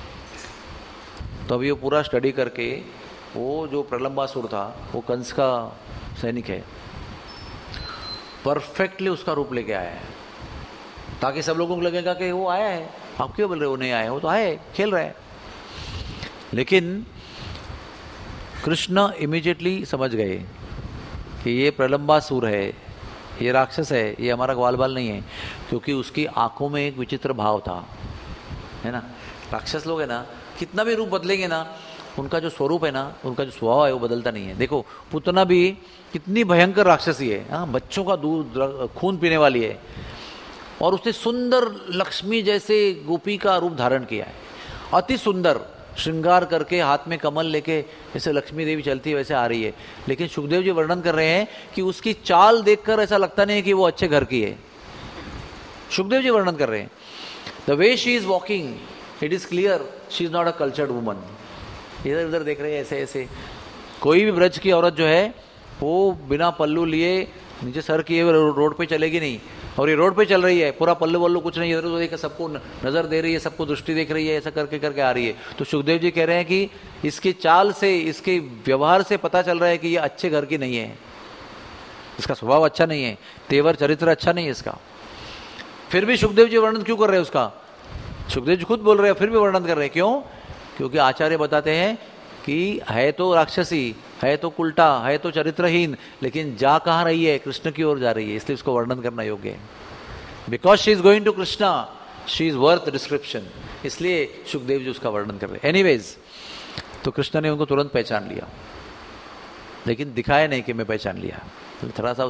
तो अभी वो पूरा स्टडी करके, वो जो प्रलंबासुर था वो कंस का सैनिक है, परफेक्टली उसका रूप लेके आया है, ताकि सब लोगों को लगेगा कि वो आया है। आप क्यों बोल रहे हो नहीं आया, वो तो आया है, खेल रहा है। लेकिन कृष्ण इमीडिएटली समझ गए कि ये प्रलंबासुर है, ये राक्षस है, ये हमारा ग्वाल बाल नहीं है, क्योंकि उसकी आंखों में एक विचित्र भाव था, है ना। राक्षस लोग है ना, कितना भी रूप बदलेंगे ना, उनका जो स्वरूप है ना, उनका जो स्वभाव है वो बदलता नहीं है। देखो पुतना भी कितनी भयंकर राक्षसी है, हाँ, बच्चों का दूध खून पीने वाली है, और उसने सुंदर लक्ष्मी जैसे गोपी का रूप धारण किया है, अति सुंदर श्रृंगार करके, हाथ में कमल लेके, जैसे लक्ष्मी देवी चलती है वैसे आ रही है। लेकिन सुखदेव जी वर्णन कर रहे हैं कि उसकी चाल देखकर ऐसा लगता नहीं है कि वो अच्छे घर की है। सुखदेव जी वर्णन कर रहे हैं, the way she is walking it is clear she is not a cultured woman. इधर उधर देख रहे हैं ऐसे ऐसे। कोई भी ब्रज की औरत जो है वो बिना पल्लू लिए, नीचे सर किए हुए रोड पे चलेगी नहीं, और ये रोड पे चल रही है, पूरा पल्लू वल्लू कुछ नहीं, इधर उधर देख, सबको नजर दे रही है, सबको दृष्टि देख रही है, ऐसा करके करके आ रही है। तो सुखदेव जी कह रहे हैं कि इसकी चाल से, इसके व्यवहार से पता चल रहा है कि ये अच्छे घर की नहीं है, इसका स्वभाव अच्छा नहीं है, तेवर चरित्र अच्छा नहीं है इसका। फिर भी सुखदेव जी वर्णन क्यों कर रहे हैं उसका, सुखदेव जी खुद बोल रहे हैं, फिर भी वर्णन कर रहे हैं। क्यों, क्योंकि आचार्य बताते हैं कि है तो राक्षसी, है तो उल्टा, है तो चरित्रहीन, लेकिन जा कहाँ रही है, कृष्ण की ओर जा रही है, इसलिए उसको वर्णन करना योग्य है। Because she is going to Krishna she is worth description, इसलिए सुखदेव जी उसका वर्णन कर रहे हैं। एनीवेज, तो कृष्ण ने उनको तुरंत पहचान लिया, लेकिन दिखाया नहीं कि मैं पहचान लिया। तो थोड़ा सा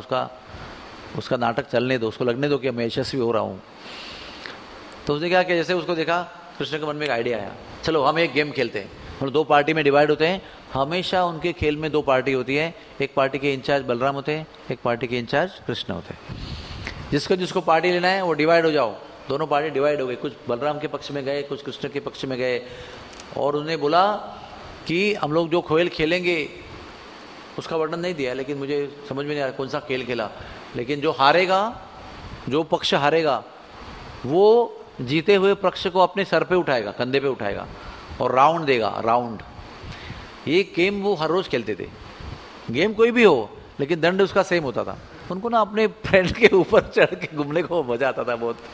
उसका नाटक चलने दो, उसको लगने दो कि मैं यशस्वी हो रहा हूँ। तो उसने क्या किया, जैसे उसको देखा कृष्ण के मन में एक आइडिया आया, चलो हम एक गेम खेलते हैं। और दो पार्टी में डिवाइड होते हैं। हमेशा उनके खेल में दो पार्टी होती है, एक पार्टी के इंचार्ज बलराम होते हैं, एक पार्टी के इंचार्ज कृष्ण होते हैं। जिसको जिसको पार्टी लेना है वो डिवाइड हो जाओ। दोनों पार्टी डिवाइड हो गई, कुछ बलराम के पक्ष में गए, कुछ कृष्ण के पक्ष में गए। और उन्हें बोला कि हम लोग जो खेल खेलेंगे, उसका वर्णन नहीं दिया, लेकिन मुझे समझ में नहीं आ रहा कौन सा खेल खेला, लेकिन जो हारेगा, जो पक्ष हारेगा, वो जीते हुए पक्ष को अपने सर पे उठाएगा, कंधे पे उठाएगा और राउंड देगा, राउंड। ये गेम वो हर रोज खेलते थे। गेम कोई भी हो, लेकिन दंड उसका सेम होता था। उनको ना अपने फ्रेंड के ऊपर चढ़ के घूमने को मजा आता था बहुत।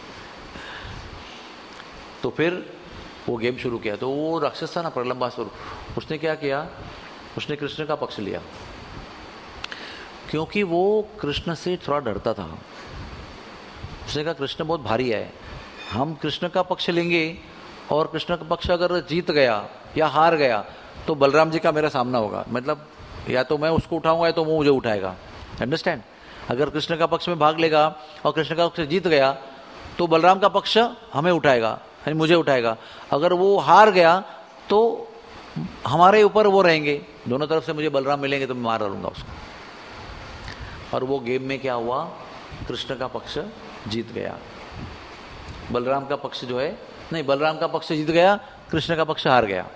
तो फिर वो गेम शुरू किया। तो वो राक्षस था ना प्रलंबासुर, उसने क्या किया, उसने कृष्ण का पक्ष लिया, क्योंकि वो कृष्ण से थोड़ा डरता था। उसने कहा कृष्ण बहुत भारी है, हम कृष्ण का पक्ष लेंगे और कृष्ण का पक्ष अगर जीत गया या हार गया तो बलराम जी का मेरा सामना होगा। मतलब या तो मैं उसको उठाऊंगा या तो वो मुझे उठाएगा। अंडरस्टैंड? अगर कृष्ण का पक्ष में भाग लेगा और कृष्ण का पक्ष जीत गया तो बलराम का पक्ष हमें उठाएगा, यानी मुझे उठाएगा। अगर वो हार गया तो हमारे ऊपर वो रहेंगे, दोनों तरफ से मुझे बलराम मिलेंगे तो मैं मार डालूंगा उसको। और वो गेम में क्या हुआ, कृष्ण का पक्ष जीत गया, बलराम का पक्ष जो है नहीं, बलराम का पक्ष जीत गया, कृष्ण का पक्ष हार गया।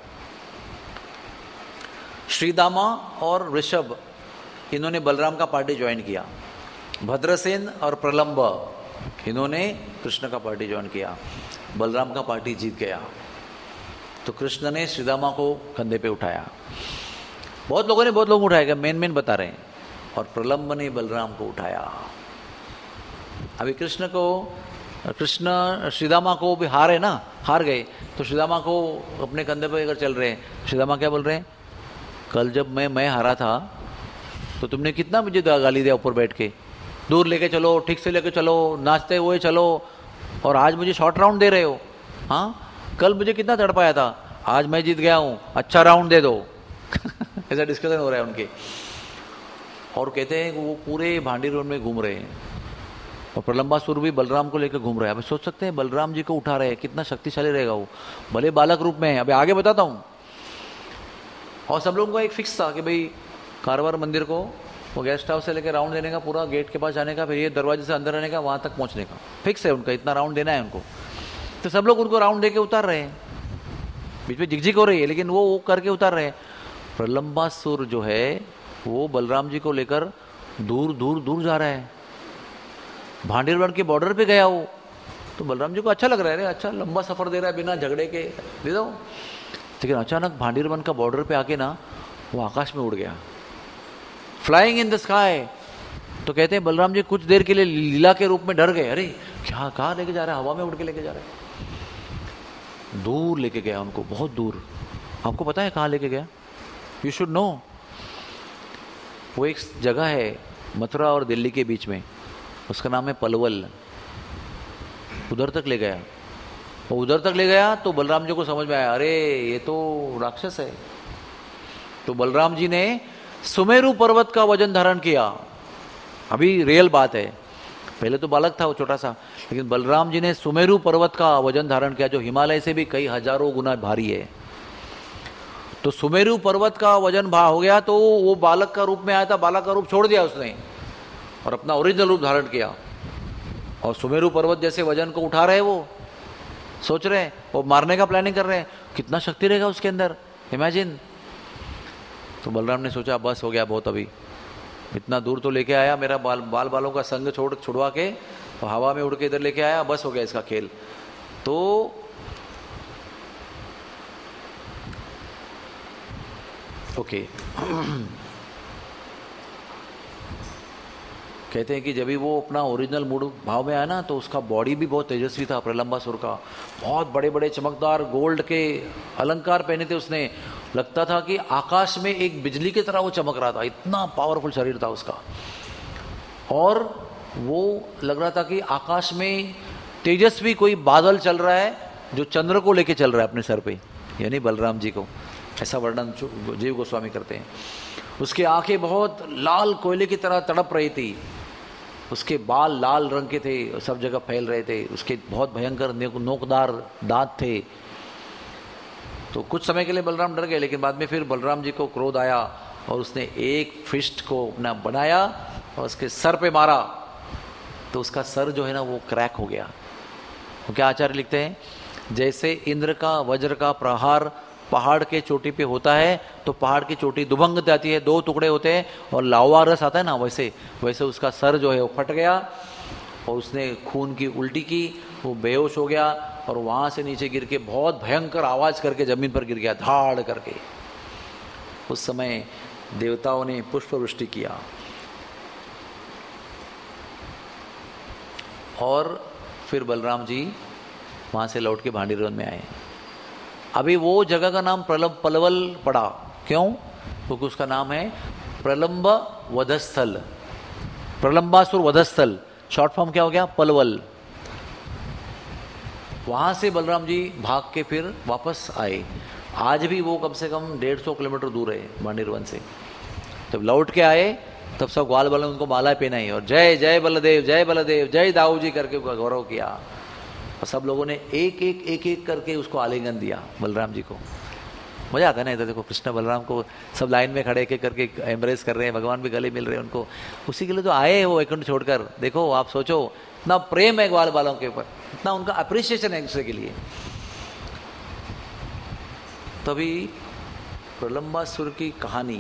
श्रीदामा और ऋषभ, इन्होंने बलराम का पार्टी ज्वाइन किया। भद्रसेन और प्रलंब, इन्होंने कृष्ण का पार्टी ज्वाइन किया। बलराम का पार्टी जीत गया तो कृष्ण ने श्रीदामा को कंधे पे उठाया। बहुत लोगों ने बहुत लोग उठाएगा, मेन बता रहे हैं। और प्रलंब ने बलराम को उठाया। अभी कृष्ण श्रीदामा को भी हारे ना, हार गए, तो श्रीदामा को अपने कंधे पे अगर चल रहे हैं, श्रीदामा क्या बोल रहे हैं, कल जब मैं हारा था तो तुमने कितना मुझे गाली दिया, ऊपर बैठ के दूर लेके चलो, ठीक से लेके चलो, नाचते हुए चलो, और आज मुझे शॉर्ट राउंड दे रहे हो। हाँ, कल मुझे कितना तड़पाया था, आज मैं जीत गया हूं, अच्छा राउंड दे दो। ऐसा डिस्कशन हो रहा है उनके। और कहते हैं वो पूरे भांडी रोड में घूम रहे हैं और प्रलंबासुर भी बलराम को लेकर घूम रहे हैं। अब सोच सकते हैं बलराम जी को उठा रहे हैं, कितना शक्तिशाली रहेगा वो, भले बालक रूप में है। अभी आगे बताता हूं। और सब लोगों का एक फिक्स था कि भाई कारवार मंदिर को वो गेस्ट हाउस से लेकर राउंड देने का, पूरा गेट के पास जाने का, फिर ये दरवाजे से अंदर रहने का, वहां तक पहुंचने का फिक्स है उनका, इतना राउंड देना है उनको। तो सब लोग उनको राउंड देके उतार रहे हैं, बीच में झिकझिक हो रही है, लेकिन वो करके उतार रहे हैं। प्रलंबासुर जो है वो बलराम जी को लेकर दूर दूर दूर जा रहा है, भांडीरवन के बॉर्डर पे गया वो। तो बलराम जी को अच्छा लग रहा है, रे अच्छा लंबा सफर दे रहा है बिना झगड़े के, दे दो। लेकिन अचानक भांडीरवन का बॉर्डर पे आके ना वो आकाश में उड़ गया, फ्लाइंग इन द स्काई। तो कहते हैं बलराम जी कुछ देर के लिए लीला के रूप में डर गए, अरे क्या कहाँ लेके जा रहा है, हवा में उड़ के लेके जा रहा है। दूर लेके गया उनको, बहुत दूर। आपको पता है कहाँ लेके गया? You should know. वो एक जगह है मथुरा और दिल्ली के बीच में, उसका नाम है पलवल। उधर तक ले गया। और उधर तक ले गया तो बलराम जी को समझ में आया, अरे ये तो राक्षस है। तो बलराम जी ने सुमेरु पर्वत का वजन धारण किया। अभी रियल बात है, पहले तो बालक था वो छोटा सा, लेकिन बलराम जी ने सुमेरु पर्वत का वजन धारण किया, जो हिमालय से भी कई हजारों गुना भारी है। तो सुमेरु पर्वत का वजन हो गया तो वो बालक का रूप में आया था, बालक का रूप छोड़ दिया उसने और अपना ओरिजिनल रूप धारण किया। और सुमेरु पर्वत जैसे वजन को उठा रहे, वो सोच रहे हैं, वो मारने का प्लानिंग कर रहे हैं, कितना शक्ति रहेगा उसके अंदर, इमेजिन। तो बलराम ने सोचा बस हो गया बहुत, अभी इतना दूर तो लेके आया, मेरा बालों का संग छुड़वा के तो हवा में उड़ के इधर लेके आया, बस हो गया इसका खेल। तो ओके कहते हैं कि जब भी वो अपना ओरिजिनल मूड भाव में आया ना, तो उसका बॉडी भी बहुत तेजस्वी था प्रलंबासुर का। बहुत बड़े बड़े चमकदार गोल्ड के अलंकार पहने थे उसने, लगता था कि आकाश में एक बिजली की तरह वो चमक रहा था, इतना पावरफुल शरीर था उसका। और वो लग रहा था कि आकाश में तेजस्वी कोई बादल चल रहा है जो चंद्र को लेके चल रहा है अपने सर पे, यानी बलराम जी को। ऐसा वर्णन जीव गोस्वामी करते हैं। उसकी आंखें बहुत लाल कोयले की तरह तड़प रही थी, उसके बाल लाल रंग के थे, सब जगह फैल रहे थे, उसके बहुत भयंकर नोकदार दांत थे, तो कुछ समय के लिए बलराम डर गए, लेकिन बाद में फिर बलराम जी को क्रोध आया और उसने एक फिस्ट को अपना बनाया और उसके सर पे मारा, तो उसका सर जो है ना वो क्रैक हो गया। तो क्या आचार्य लिखते हैं, जैसे इंद्र का वज्र का प्रहार पहाड़ के चोटी पे होता है तो पहाड़ की चोटी दुभंग जाती है, दो टुकड़े होते हैं और लावा रस आता है ना, वैसे वैसे उसका सर जो है वो फट गया और उसने खून की उल्टी की, वो बेहोश हो गया और वहां से नीचे गिर के बहुत भयंकर आवाज करके जमीन पर गिर गया, धाड़ करके। उस समय देवताओं ने पुष्प वृष्टि किया और फिर बलराम जी वहां से लौट के भांडीरवन में आए। अभी वो जगह का नाम पलवल पड़ा, क्यों? क्योंकि उसका नाम है प्रलंब वधस्थल, प्रलंबासुर वधस्थल, शॉर्ट फॉर्म क्या हो गया, पलवल। वहां से बलराम जी भाग के फिर वापस आए। आज भी वो कम से कम 150 किलोमीटर दूर है भांडीरवन से। जब लौट के आए तब सब ग्वाल वालों ने उनको माला पहनाई और जय जय बलदेव, जय बलदेव, जय दाऊ जी करके गौरव किया और सब लोगों ने एक एक करके उसको आलिंगन दिया बलराम जी को। मजा आता है ना इधर देखो, कृष्ण बलराम को सब लाइन में खड़े एक करके एम्ब्रेस कर रहे हैं, भगवान भी गले मिल रहे हैं उनको। उसी के लिए तो आए हैं वो वैकुंठ छोड़कर। देखो आप सोचो, इतना प्रेम है ग्वाल वालों के ऊपर, इतना उनका अप्रिसिएशन है एक दूसरे के लिए। तभी प्रलंबासुर की कहानी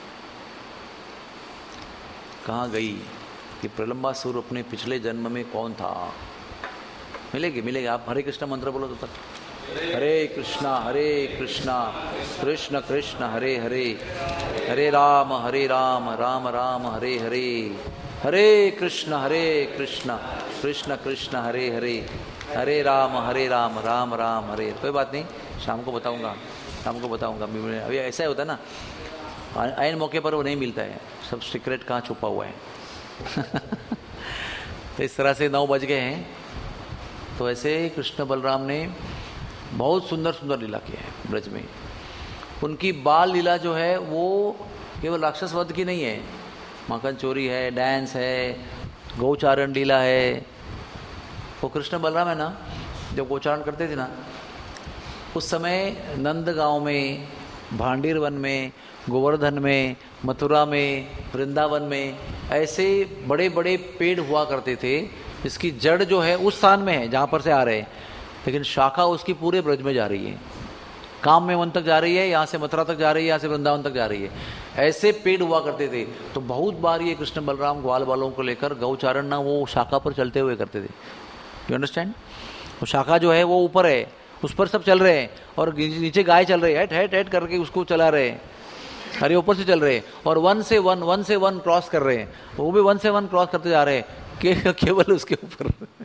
कहाँ गई कि प्रलंबासुर अपने पिछले जन्म में कौन था। मिलेगी आप हरे कृष्ण मंत्र बोलो तो तक, हरे कृष्णा कृष्ण कृष्ण हरे हरे, हरे राम राम राम हरे हरे, हरे कृष्ण कृष्ण कृष्ण हरे हरे, हरे राम राम राम हरे। कोई बात नहीं, शाम को बताऊंगा। अभी ऐसा ही होता है ना, आयन मौके पर वो नहीं मिलता है, सब सीक्रेट कहाँ छुपा हुआ है। तो इस तरह से 9 बज गए हैं। तो ऐसे कृष्ण बलराम ने बहुत सुंदर सुंदर लीला किया है ब्रज में। उनकी बाल लीला जो है वो केवल राक्षस वध की नहीं है, माखन चोरी है, डांस है, गौचारण लीला है। वो कृष्ण बलराम है ना, जब गौचारण करते थे ना, उस समय नंदगांव में, भांडीरवन में, गोवर्धन में, मथुरा में, वृंदावन में ऐसे बड़े बड़े पेड़ हुआ करते थे जिसकी जड़ जो है उस स्थान में है जहाँ पर से आ रहे हैं, लेकिन शाखा उसकी पूरे ब्रज में जा रही है, काम में वन तक जा रही है, यहाँ से मथुरा तक जा रही है, यहाँ से वृंदावन तक जा रही है। ऐसे पेड़ हुआ करते थे। तो बहुत बार ये कृष्ण बलराम ग्वाल वालों को लेकर गौचारण ना वो शाखा पर चलते हुए करते थे। You understand? वो शाखा जो है वो ऊपर है, उस पर सब चल रहे हैं और नीचे गाय चल रही है, हेट हेट करके उसको चला रहे हैं, अरे ऊपर से चल रहे हैं और वन से वन क्रॉस कर रहे हैं, वो भी 1 से 1 क्रॉस करते जा रहे हैं केवल उसके ऊपर।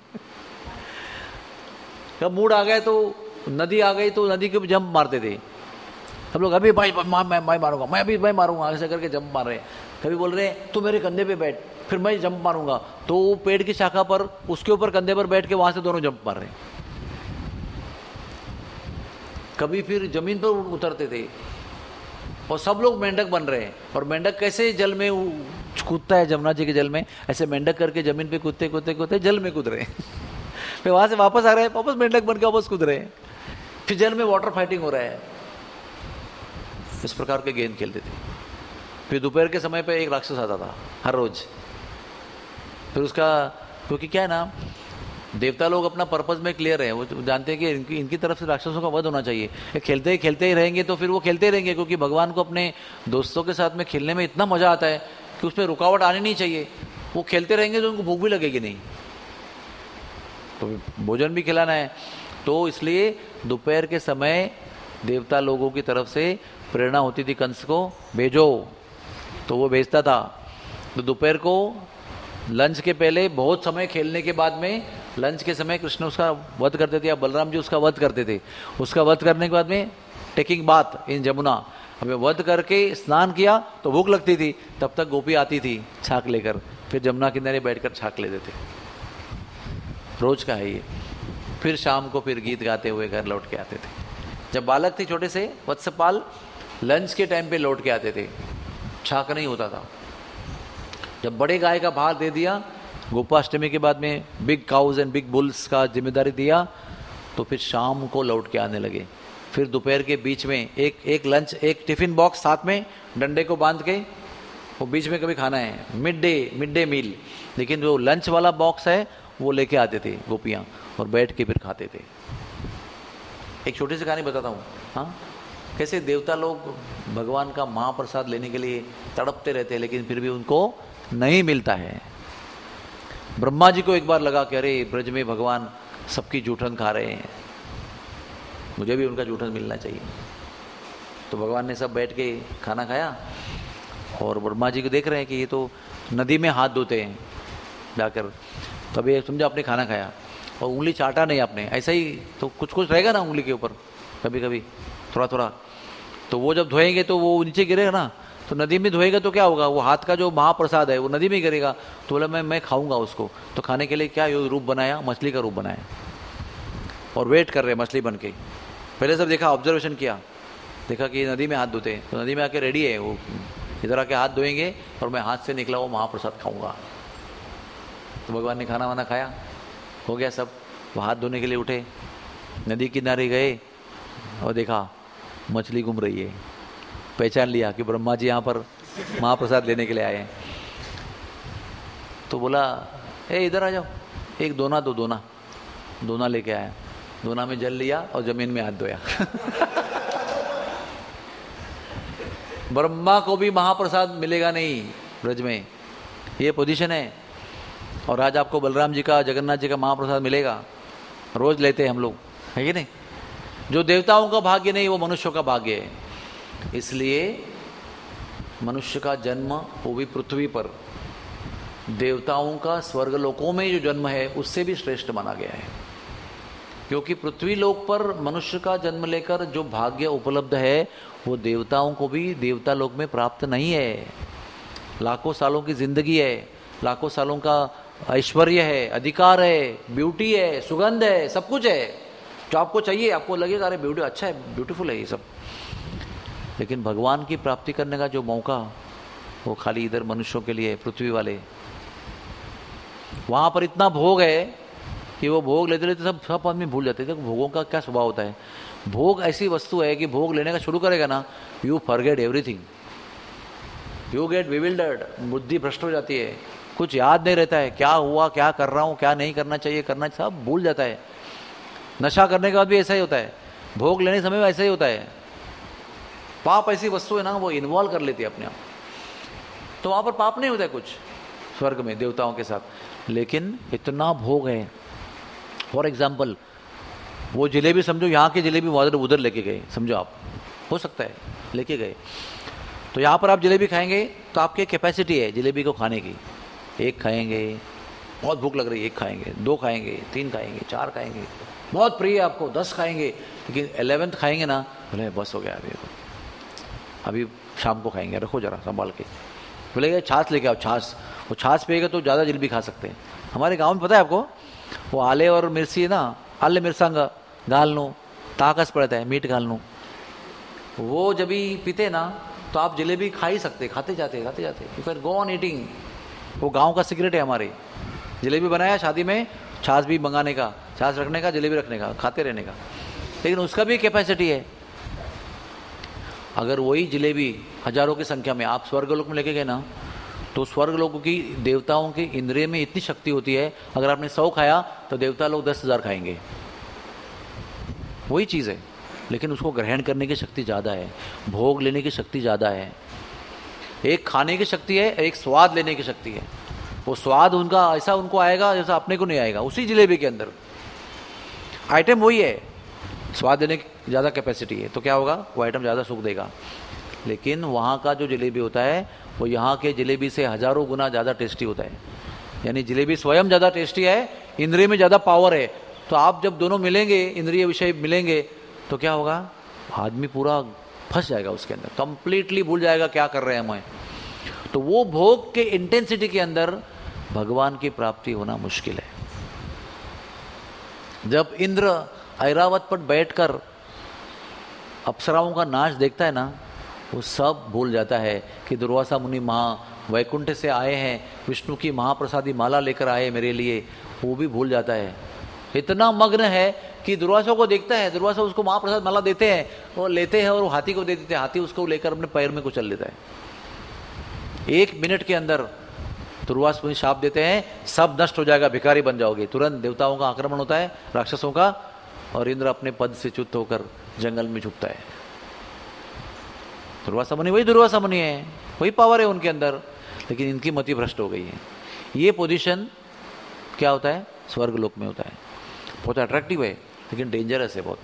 कब मूड आ गए तो नदी आ गई तो नदी के ऊपर जंप मारते थे सब लोग, अभी भाई मैं मारूंगा, मैं अभी मैं मारूंगा, ऐसे करके जंप मार रहे हैं। कभी बोल रहे हैं तू मेरे कंधे पे बैठ, फिर मैं जंप मारूंगा, तो वो पेड़ की शाखा पर उसके ऊपर कंधे पर बैठ के वहां से दोनों जंप मार रहे हैं। कभी फिर जमीन पर उतरते थे और सब लोग मेंढक बन रहे हैं। और मेंढक कैसे जल में कूदता है, जमुना जी के जल में, ऐसे मेंढक करके जमीन पे कूदते कूदते कूदते जल में कूद रहे हैं। फिर वहां से वापस आ रहे हैं, वापस मेंढक बन के वापस कूद रहे हैं, फिर जल में वाटर फाइटिंग हो रहा है। इस प्रकार के गेम खेलते थे। फिर दोपहर के समय पे एक राक्षस आता था हर रोज। फिर उसका, क्योंकि क्या है ना, देवता लोग अपना पर्पस में क्लियर है, वो जानते हैं कि इनकी तरफ से राक्षसों का वध होना चाहिए। खेलते ही रहेंगे तो फिर वो खेलते रहेंगे, क्योंकि भगवान को अपने दोस्तों के साथ में खेलने में इतना मजा आता है कि उसमें रुकावट आनी नहीं चाहिए। वो खेलते रहेंगे तो उनको भूख भी लगेगी नहीं, तो भोजन भी खिलाना है। तो इसलिए दोपहर के समय देवता लोगों की तरफ से प्रेरणा होती थी, कंस को भेजो, तो वो भेजता था। तो दोपहर को लंच के पहले बहुत समय खेलने के बाद में लंच के समय कृष्ण उसका वध करते थे या बलराम जी उसका वध करते थे। उसका वध करने के बाद में टेकिंग बाथ इन जमुना, हमें वध करके स्नान किया तो भूख लगती थी, तब तक गोपी आती थी छाक लेकर, फिर जमुना किनारे बैठकर छाक लेते थे। रोज का है ये। फिर शाम को फिर गीत गाते हुए घर लौट के आते थे। जब बालक थे छोटे से वत्सपाल, लंच के टाइम पे लौट के आते थे, छाक नहीं होता था। जब बड़े गाय का भार दे दिया, गोपाष्टमी के बाद में big cows and big bulls का जिम्मेदारी दिया, तो फिर शाम को लौट के आने लगे। फिर दोपहर के बीच में एक लंच, एक टिफिन बॉक्स साथ में डंडे को बांध के वो बीच में कभी खाना है, मिड डे मील। लेकिन जो लंच वाला बॉक्स है वो लेके आते थे गोपियां और बैठ के फिर खाते थे। एक छोटी सी कहानी बताता हूँ। हाँ, कैसे देवता लोग भगवान का महाप्रसाद लेने के लिए तड़पते रहते हैं, लेकिन फिर भी उनको नहीं मिलता है। ब्रह्मा जी को एक बार लगा कि अरे ब्रज में भगवान सबकी जूठन खा रहे हैं, मुझे भी उनका जूठन मिलना चाहिए। तो भगवान ने सब बैठ के खाना खाया और ब्रह्मा जी को देख रहे हैं कि ये तो नदी में हाथ धोते हैं जाकर। तभी समझो आपने खाना खाया और उंगली चाटा नहीं आपने, ऐसा ही तो कुछ कुछ रहेगा ना उंगली के ऊपर, कभी कभी थोड़ा थोड़ा। तो वो जब धोएंगे तो वो नीचे गिरेगा ना, तो नदी में धोएगा तो क्या होगा, वो हाथ का जो महाप्रसाद है वो नदी में गिरेगा। तो बोला मैं खाऊंगा उसको। तो खाने के लिए क्या रूप बनाया, मछली का रूप बनाया और वेट कर रहे मछली बन के। पहले सब देखा, ऑब्जर्वेशन किया, देखा कि नदी में हाथ धोते हैं, तो नदी में आके रेडी है, वो इधर आके हाथ धोएंगे और मैं हाथ से निकला वो महाप्रसाद खाऊंगा। तो भगवान ने खाना वाना खाया, हो गया सब, वो हाथ धोने के लिए उठे, नदी किनारे गए और देखा मछली घूम रही है। पहचान लिया कि ब्रह्मा जी यहाँ पर महाप्रसाद लेने के लिए आए हैं। तो बोला इधर आ जाओ, एक दोना दो, दोना लेके आया। दोना में जल लिया और जमीन में हाथ धोया। ब्रह्मा को भी महाप्रसाद मिलेगा नहीं ब्रज में, ये पोजीशन है। और आज आपको बलराम जी का, जगन्नाथ जी का महाप्रसाद मिलेगा, रोज लेते हैं हम लोग, है कि नहीं। जो देवताओं का भाग्य नहीं वो मनुष्यों का भाग्य है। इसलिए मनुष्य का जन्म वो भी पृथ्वी पर, देवताओं का स्वर्गलोकों में जो जन्म है उससे भी श्रेष्ठ माना गया है। क्योंकि पृथ्वी लोक पर मनुष्य का जन्म लेकर जो भाग्य उपलब्ध है वो देवताओं को भी देवता लोक में प्राप्त नहीं है। लाखों सालों की जिंदगी है, लाखों सालों का ऐश्वर्य है, अधिकार है, ब्यूटी है, सुगंध है, सब कुछ है जो आपको चाहिए। आपको लगेगा अरे ब्यूटी अच्छा है, ब्यूटीफुल है ये सब, लेकिन भगवान की प्राप्ति करने का जो मौका वो खाली इधर मनुष्यों के लिए, पृथ्वी वाले। वहां पर इतना भोग है कि वो भोग लेते लेते सब आदमी भूल जाते थे। भोगों का क्या स्वभाव होता है, भोग ऐसी वस्तु है कि भोग लेने का शुरू करेगा ना, you forget everything, you get bewildered, बुद्धि भ्रष्ट हो जाती है, कुछ याद नहीं रहता है, क्या हुआ, क्या कर रहा हूं, क्या नहीं करना चाहिए, करना सब भूल जाता है। नशा करने के बाद भी ऐसा ही होता है, भोग लेने समय में ऐसा ही होता है। पाप ऐसी वस्तु है ना, वो इन्वॉल्व कर लेती है अपने आप। तो वहां पर पाप नहीं होता है कुछ स्वर्ग में देवताओं के साथ, लेकिन इतना भोग है। फॉर एग्जाम्पल, वो जलेबी समझो, यहाँ की जलेबी उधर लेके गए, समझो आप, हो सकता है लेके गए, तो यहाँ पर आप जलेबी खाएंगे तो आपकी कैपेसिटी है जलेबी को खाने की। एक खाएंगे, बहुत भूख लग रही है, एक खाएंगे, दो खाएंगे, तीन खाएंगे, चार खाएंगे, बहुत प्रिय आपको, 10 खाएंगे, लेकिन 11th खाएंगे ना, बोले बस हो गया, अभी शाम को खाएंगे, रखो जरा संभाल के। बोलेगा छाछ लेके आओ, छाछ, वो छाछ पिएगा तो ज़्यादा जलेबी खा सकते हैं। हमारे गाँव में पता है आपको, वो आले और मिर्ची है ना, आले मिर्सांग गालनू ताकस पड़ता है, मीट गालनू, वो जब भी पीते ना तो आप जलेबी खा ही सकते, खाते जाते you can go on eating. वो गांव का सीक्रेट है हमारे। जलेबी बनाया शादी में, छाछ भी मंगाने का, छाछ रखने का, जलेबी रखने का, खाते रहने का, लेकिन उसका भी कैपेसिटी है। अगर वही जलेबी हजारों की संख्या में आप स्वर्गलोक में लेके गए ना, तो स्वर्गलोक की देवताओं की इंद्रिय में इतनी शक्ति होती है, अगर आपने 100 खाया तो देवता लोग 10,000 खाएंगे। वही चीज़ है, लेकिन उसको ग्रहण करने की शक्ति ज़्यादा है, भोग लेने की शक्ति ज़्यादा है। एक खाने की शक्ति है, एक स्वाद लेने की शक्ति है। वो स्वाद उनका ऐसा उनको आएगा जैसा अपने को नहीं आएगा। उसी जलेबी के अंदर आइटम वही है, स्वाद देने की ज़्यादा कैपेसिटी है, तो क्या होगा, वो आइटम ज़्यादा सुख देगा। लेकिन वहाँ का जो जलेबी होता है वो यहाँ के जलेबी से हजारों गुना ज़्यादा टेस्टी होता है। यानी जलेबी स्वयं ज़्यादा टेस्टी है, इंद्रिय में ज़्यादा पावर है। तो आप जब दोनों मिलेंगे, इंद्रिय विषय मिलेंगे, तो क्या होगा, आदमी पूरा फंस जाएगा उसके अंदर, कंप्लीटली भूल जाएगा क्या कर रहे हैं हमें। तो वो भोग के इंटेंसिटी के अंदर भगवान की प्राप्ति होना मुश्किल है। जब इंद्र ऐरावत पर बैठकर अप्सराओं का नाच देखता है ना, वो सब भूल जाता है कि दुर्वासा मुनि वैकुंठ से आए हैं, विष्णु की महाप्रसादी माला लेकर आए मेरे लिए, वो भी भूल जाता है। इतना मग्न है कि दुर्वासा को देखता है, दुर्वासा उसको महाप्रसाद माला देते हैं, वो लेते हैं और वो हाथी को दे देते हैं, हाथी उसको लेकर अपने पैर में कुचल लेता है। 1 मिनट के अंदर दुर्वासा मुनि शाप देते हैं, सब नष्ट हो जाएगा, भिखारी बन जाओगे। तुरंत देवताओं का आक्रमण होता है, राक्षसों का, और इंद्र अपने पद से च्युत होकर जंगल में छुपता है। दुर्वासा मुनि वही दुर्वासा मुनि है, वही पावर है उनके अंदर, लेकिन इनकी मति भ्रष्ट हो गई है। ये पोजीशन क्या होता है? स्वर्ग लोक में होता है। बहुत अट्रैक्टिव है लेकिन डेंजरस है बहुत।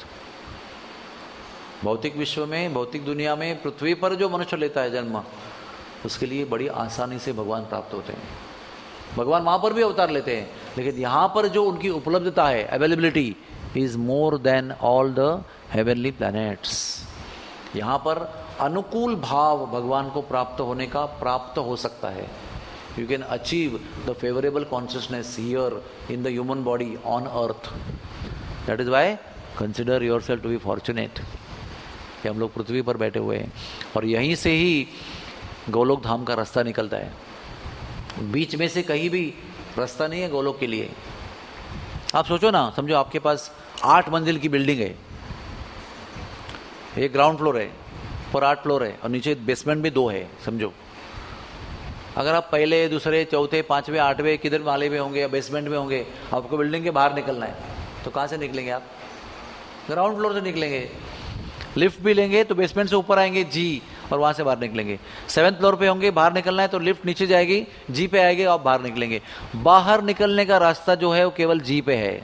भौतिक विश्व में, भौतिक दुनिया में, पृथ्वी पर जो मनुष्य लेता है जन्म, उसके लिए बड़ी आसानी से भगवान प्राप्त होते हैं। भगवान वहां पर भी अवतार लेते हैं, लेकिन यहां पर जो उनकी उपलब्धता है, availability is more than all the heavenly planets. यहां पर अनुकूल भाव भगवान को प्राप्त होने का प्राप्त हो सकता है। You can achieve the favorable consciousness here in the human body on earth. That is why consider yourself to be fortunate कि हम लोग पृथ्वी पर बैठे हुए हैं और यहीं से ही गोलोक धाम का रास्ता निकलता है। बीच में से कहीं भी रास्ता नहीं है गोलोक के लिए। आप सोचो ना, समझो आपके पास 8 मंजिल की बिल्डिंग है, एक ग्राउंड फ्लोर है, ऊपर 8 फ्लोर है और नीचे बेसमेंट भी 2 है। समझो अगर आप पहले, दूसरे, चौथे, 5वें, 8वें किधर माले में होंगे या बेसमेंट में होंगे, आपको बिल्डिंग के बाहर निकलना है, तो कहाँ से निकलेंगे आप? ग्राउंड फ्लोर से निकलेंगे। लिफ्ट भी लेंगे तो बेसमेंट से ऊपर आएंगे जी, और वहां से बाहर निकलेंगे। 7th फ्लोर पे होंगे, बाहर निकलना है तो लिफ्ट नीचे जाएगी, जी पे आएगी और बाहर निकलेंगे। बाहर निकलने का रास्ता जो है वो केवल जी पे है।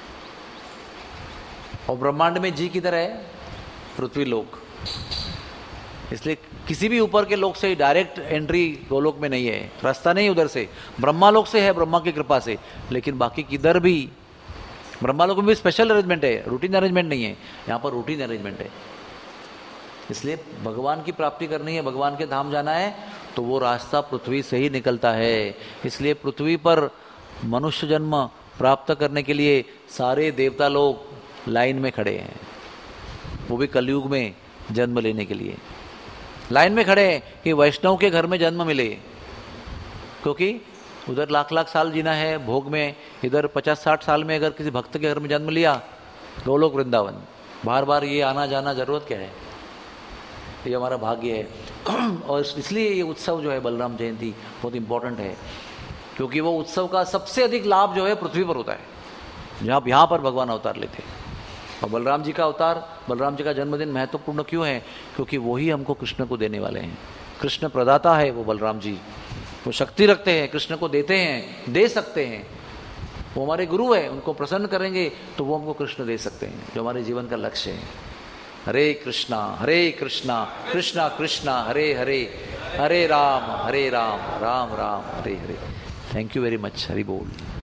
और ब्रह्मांड में जी किधर है? पृथ्वी लोक। इसलिए किसी भी ऊपर के लोक से डायरेक्ट एंट्री गोलोक में नहीं है, रास्ता नहीं उधर से। ब्रह्मा लोक से है, ब्रह्मा की कृपा से, लेकिन बाकी किधर भी, ब्रह्मा लोक में भी स्पेशल अरेंजमेंट है, रूटीन अरेंजमेंट नहीं है। यहाँ पर रूटीन अरेंजमेंट है। इसलिए भगवान की प्राप्ति करनी है, भगवान के धाम जाना है, तो वो रास्ता पृथ्वी से ही निकलता है। इसलिए पृथ्वी पर मनुष्य जन्म प्राप्त करने के लिए सारे देवता लोग लाइन में खड़े हैं, वो भी कलयुग में जन्म लेने के लिए लाइन में खड़े हैं कि वैष्णव के घर में जन्म मिले, क्योंकि उधर लाख लाख साल जीना है भोग में, इधर 50-60 साल में अगर किसी भक्त के घर में जन्म लिया, गोलोक वृंदावन, बार बार ये आना जाना जरूरत क्या है? ये हमारा भाग्य है। और इसलिए ये उत्सव जो है बलराम जयंती बहुत इंपॉर्टेंट है, क्योंकि वो उत्सव का सबसे अधिक लाभ जो है पृथ्वी पर होता है, जहाँ यहाँ पर भगवान अवतार लेते हैं। और बलराम जी का अवतार, बलराम जी का जन्मदिन महत्वपूर्ण क्यों है? क्योंकि वही हमको कृष्ण को देने वाले हैं। कृष्ण प्रदाता है वो बलराम जी, वो शक्ति रखते हैं, कृष्ण को देते हैं, दे सकते हैं। वो हमारे गुरु है, उनको प्रसन्न करेंगे तो वो हमको कृष्ण दे सकते हैं, जो हमारे जीवन का लक्ष्य है। Hare Krishna Krishna Krishna Hare Hare, Hare Ram Ram Ram Hare Hare. Thank you very much. Hari बोल।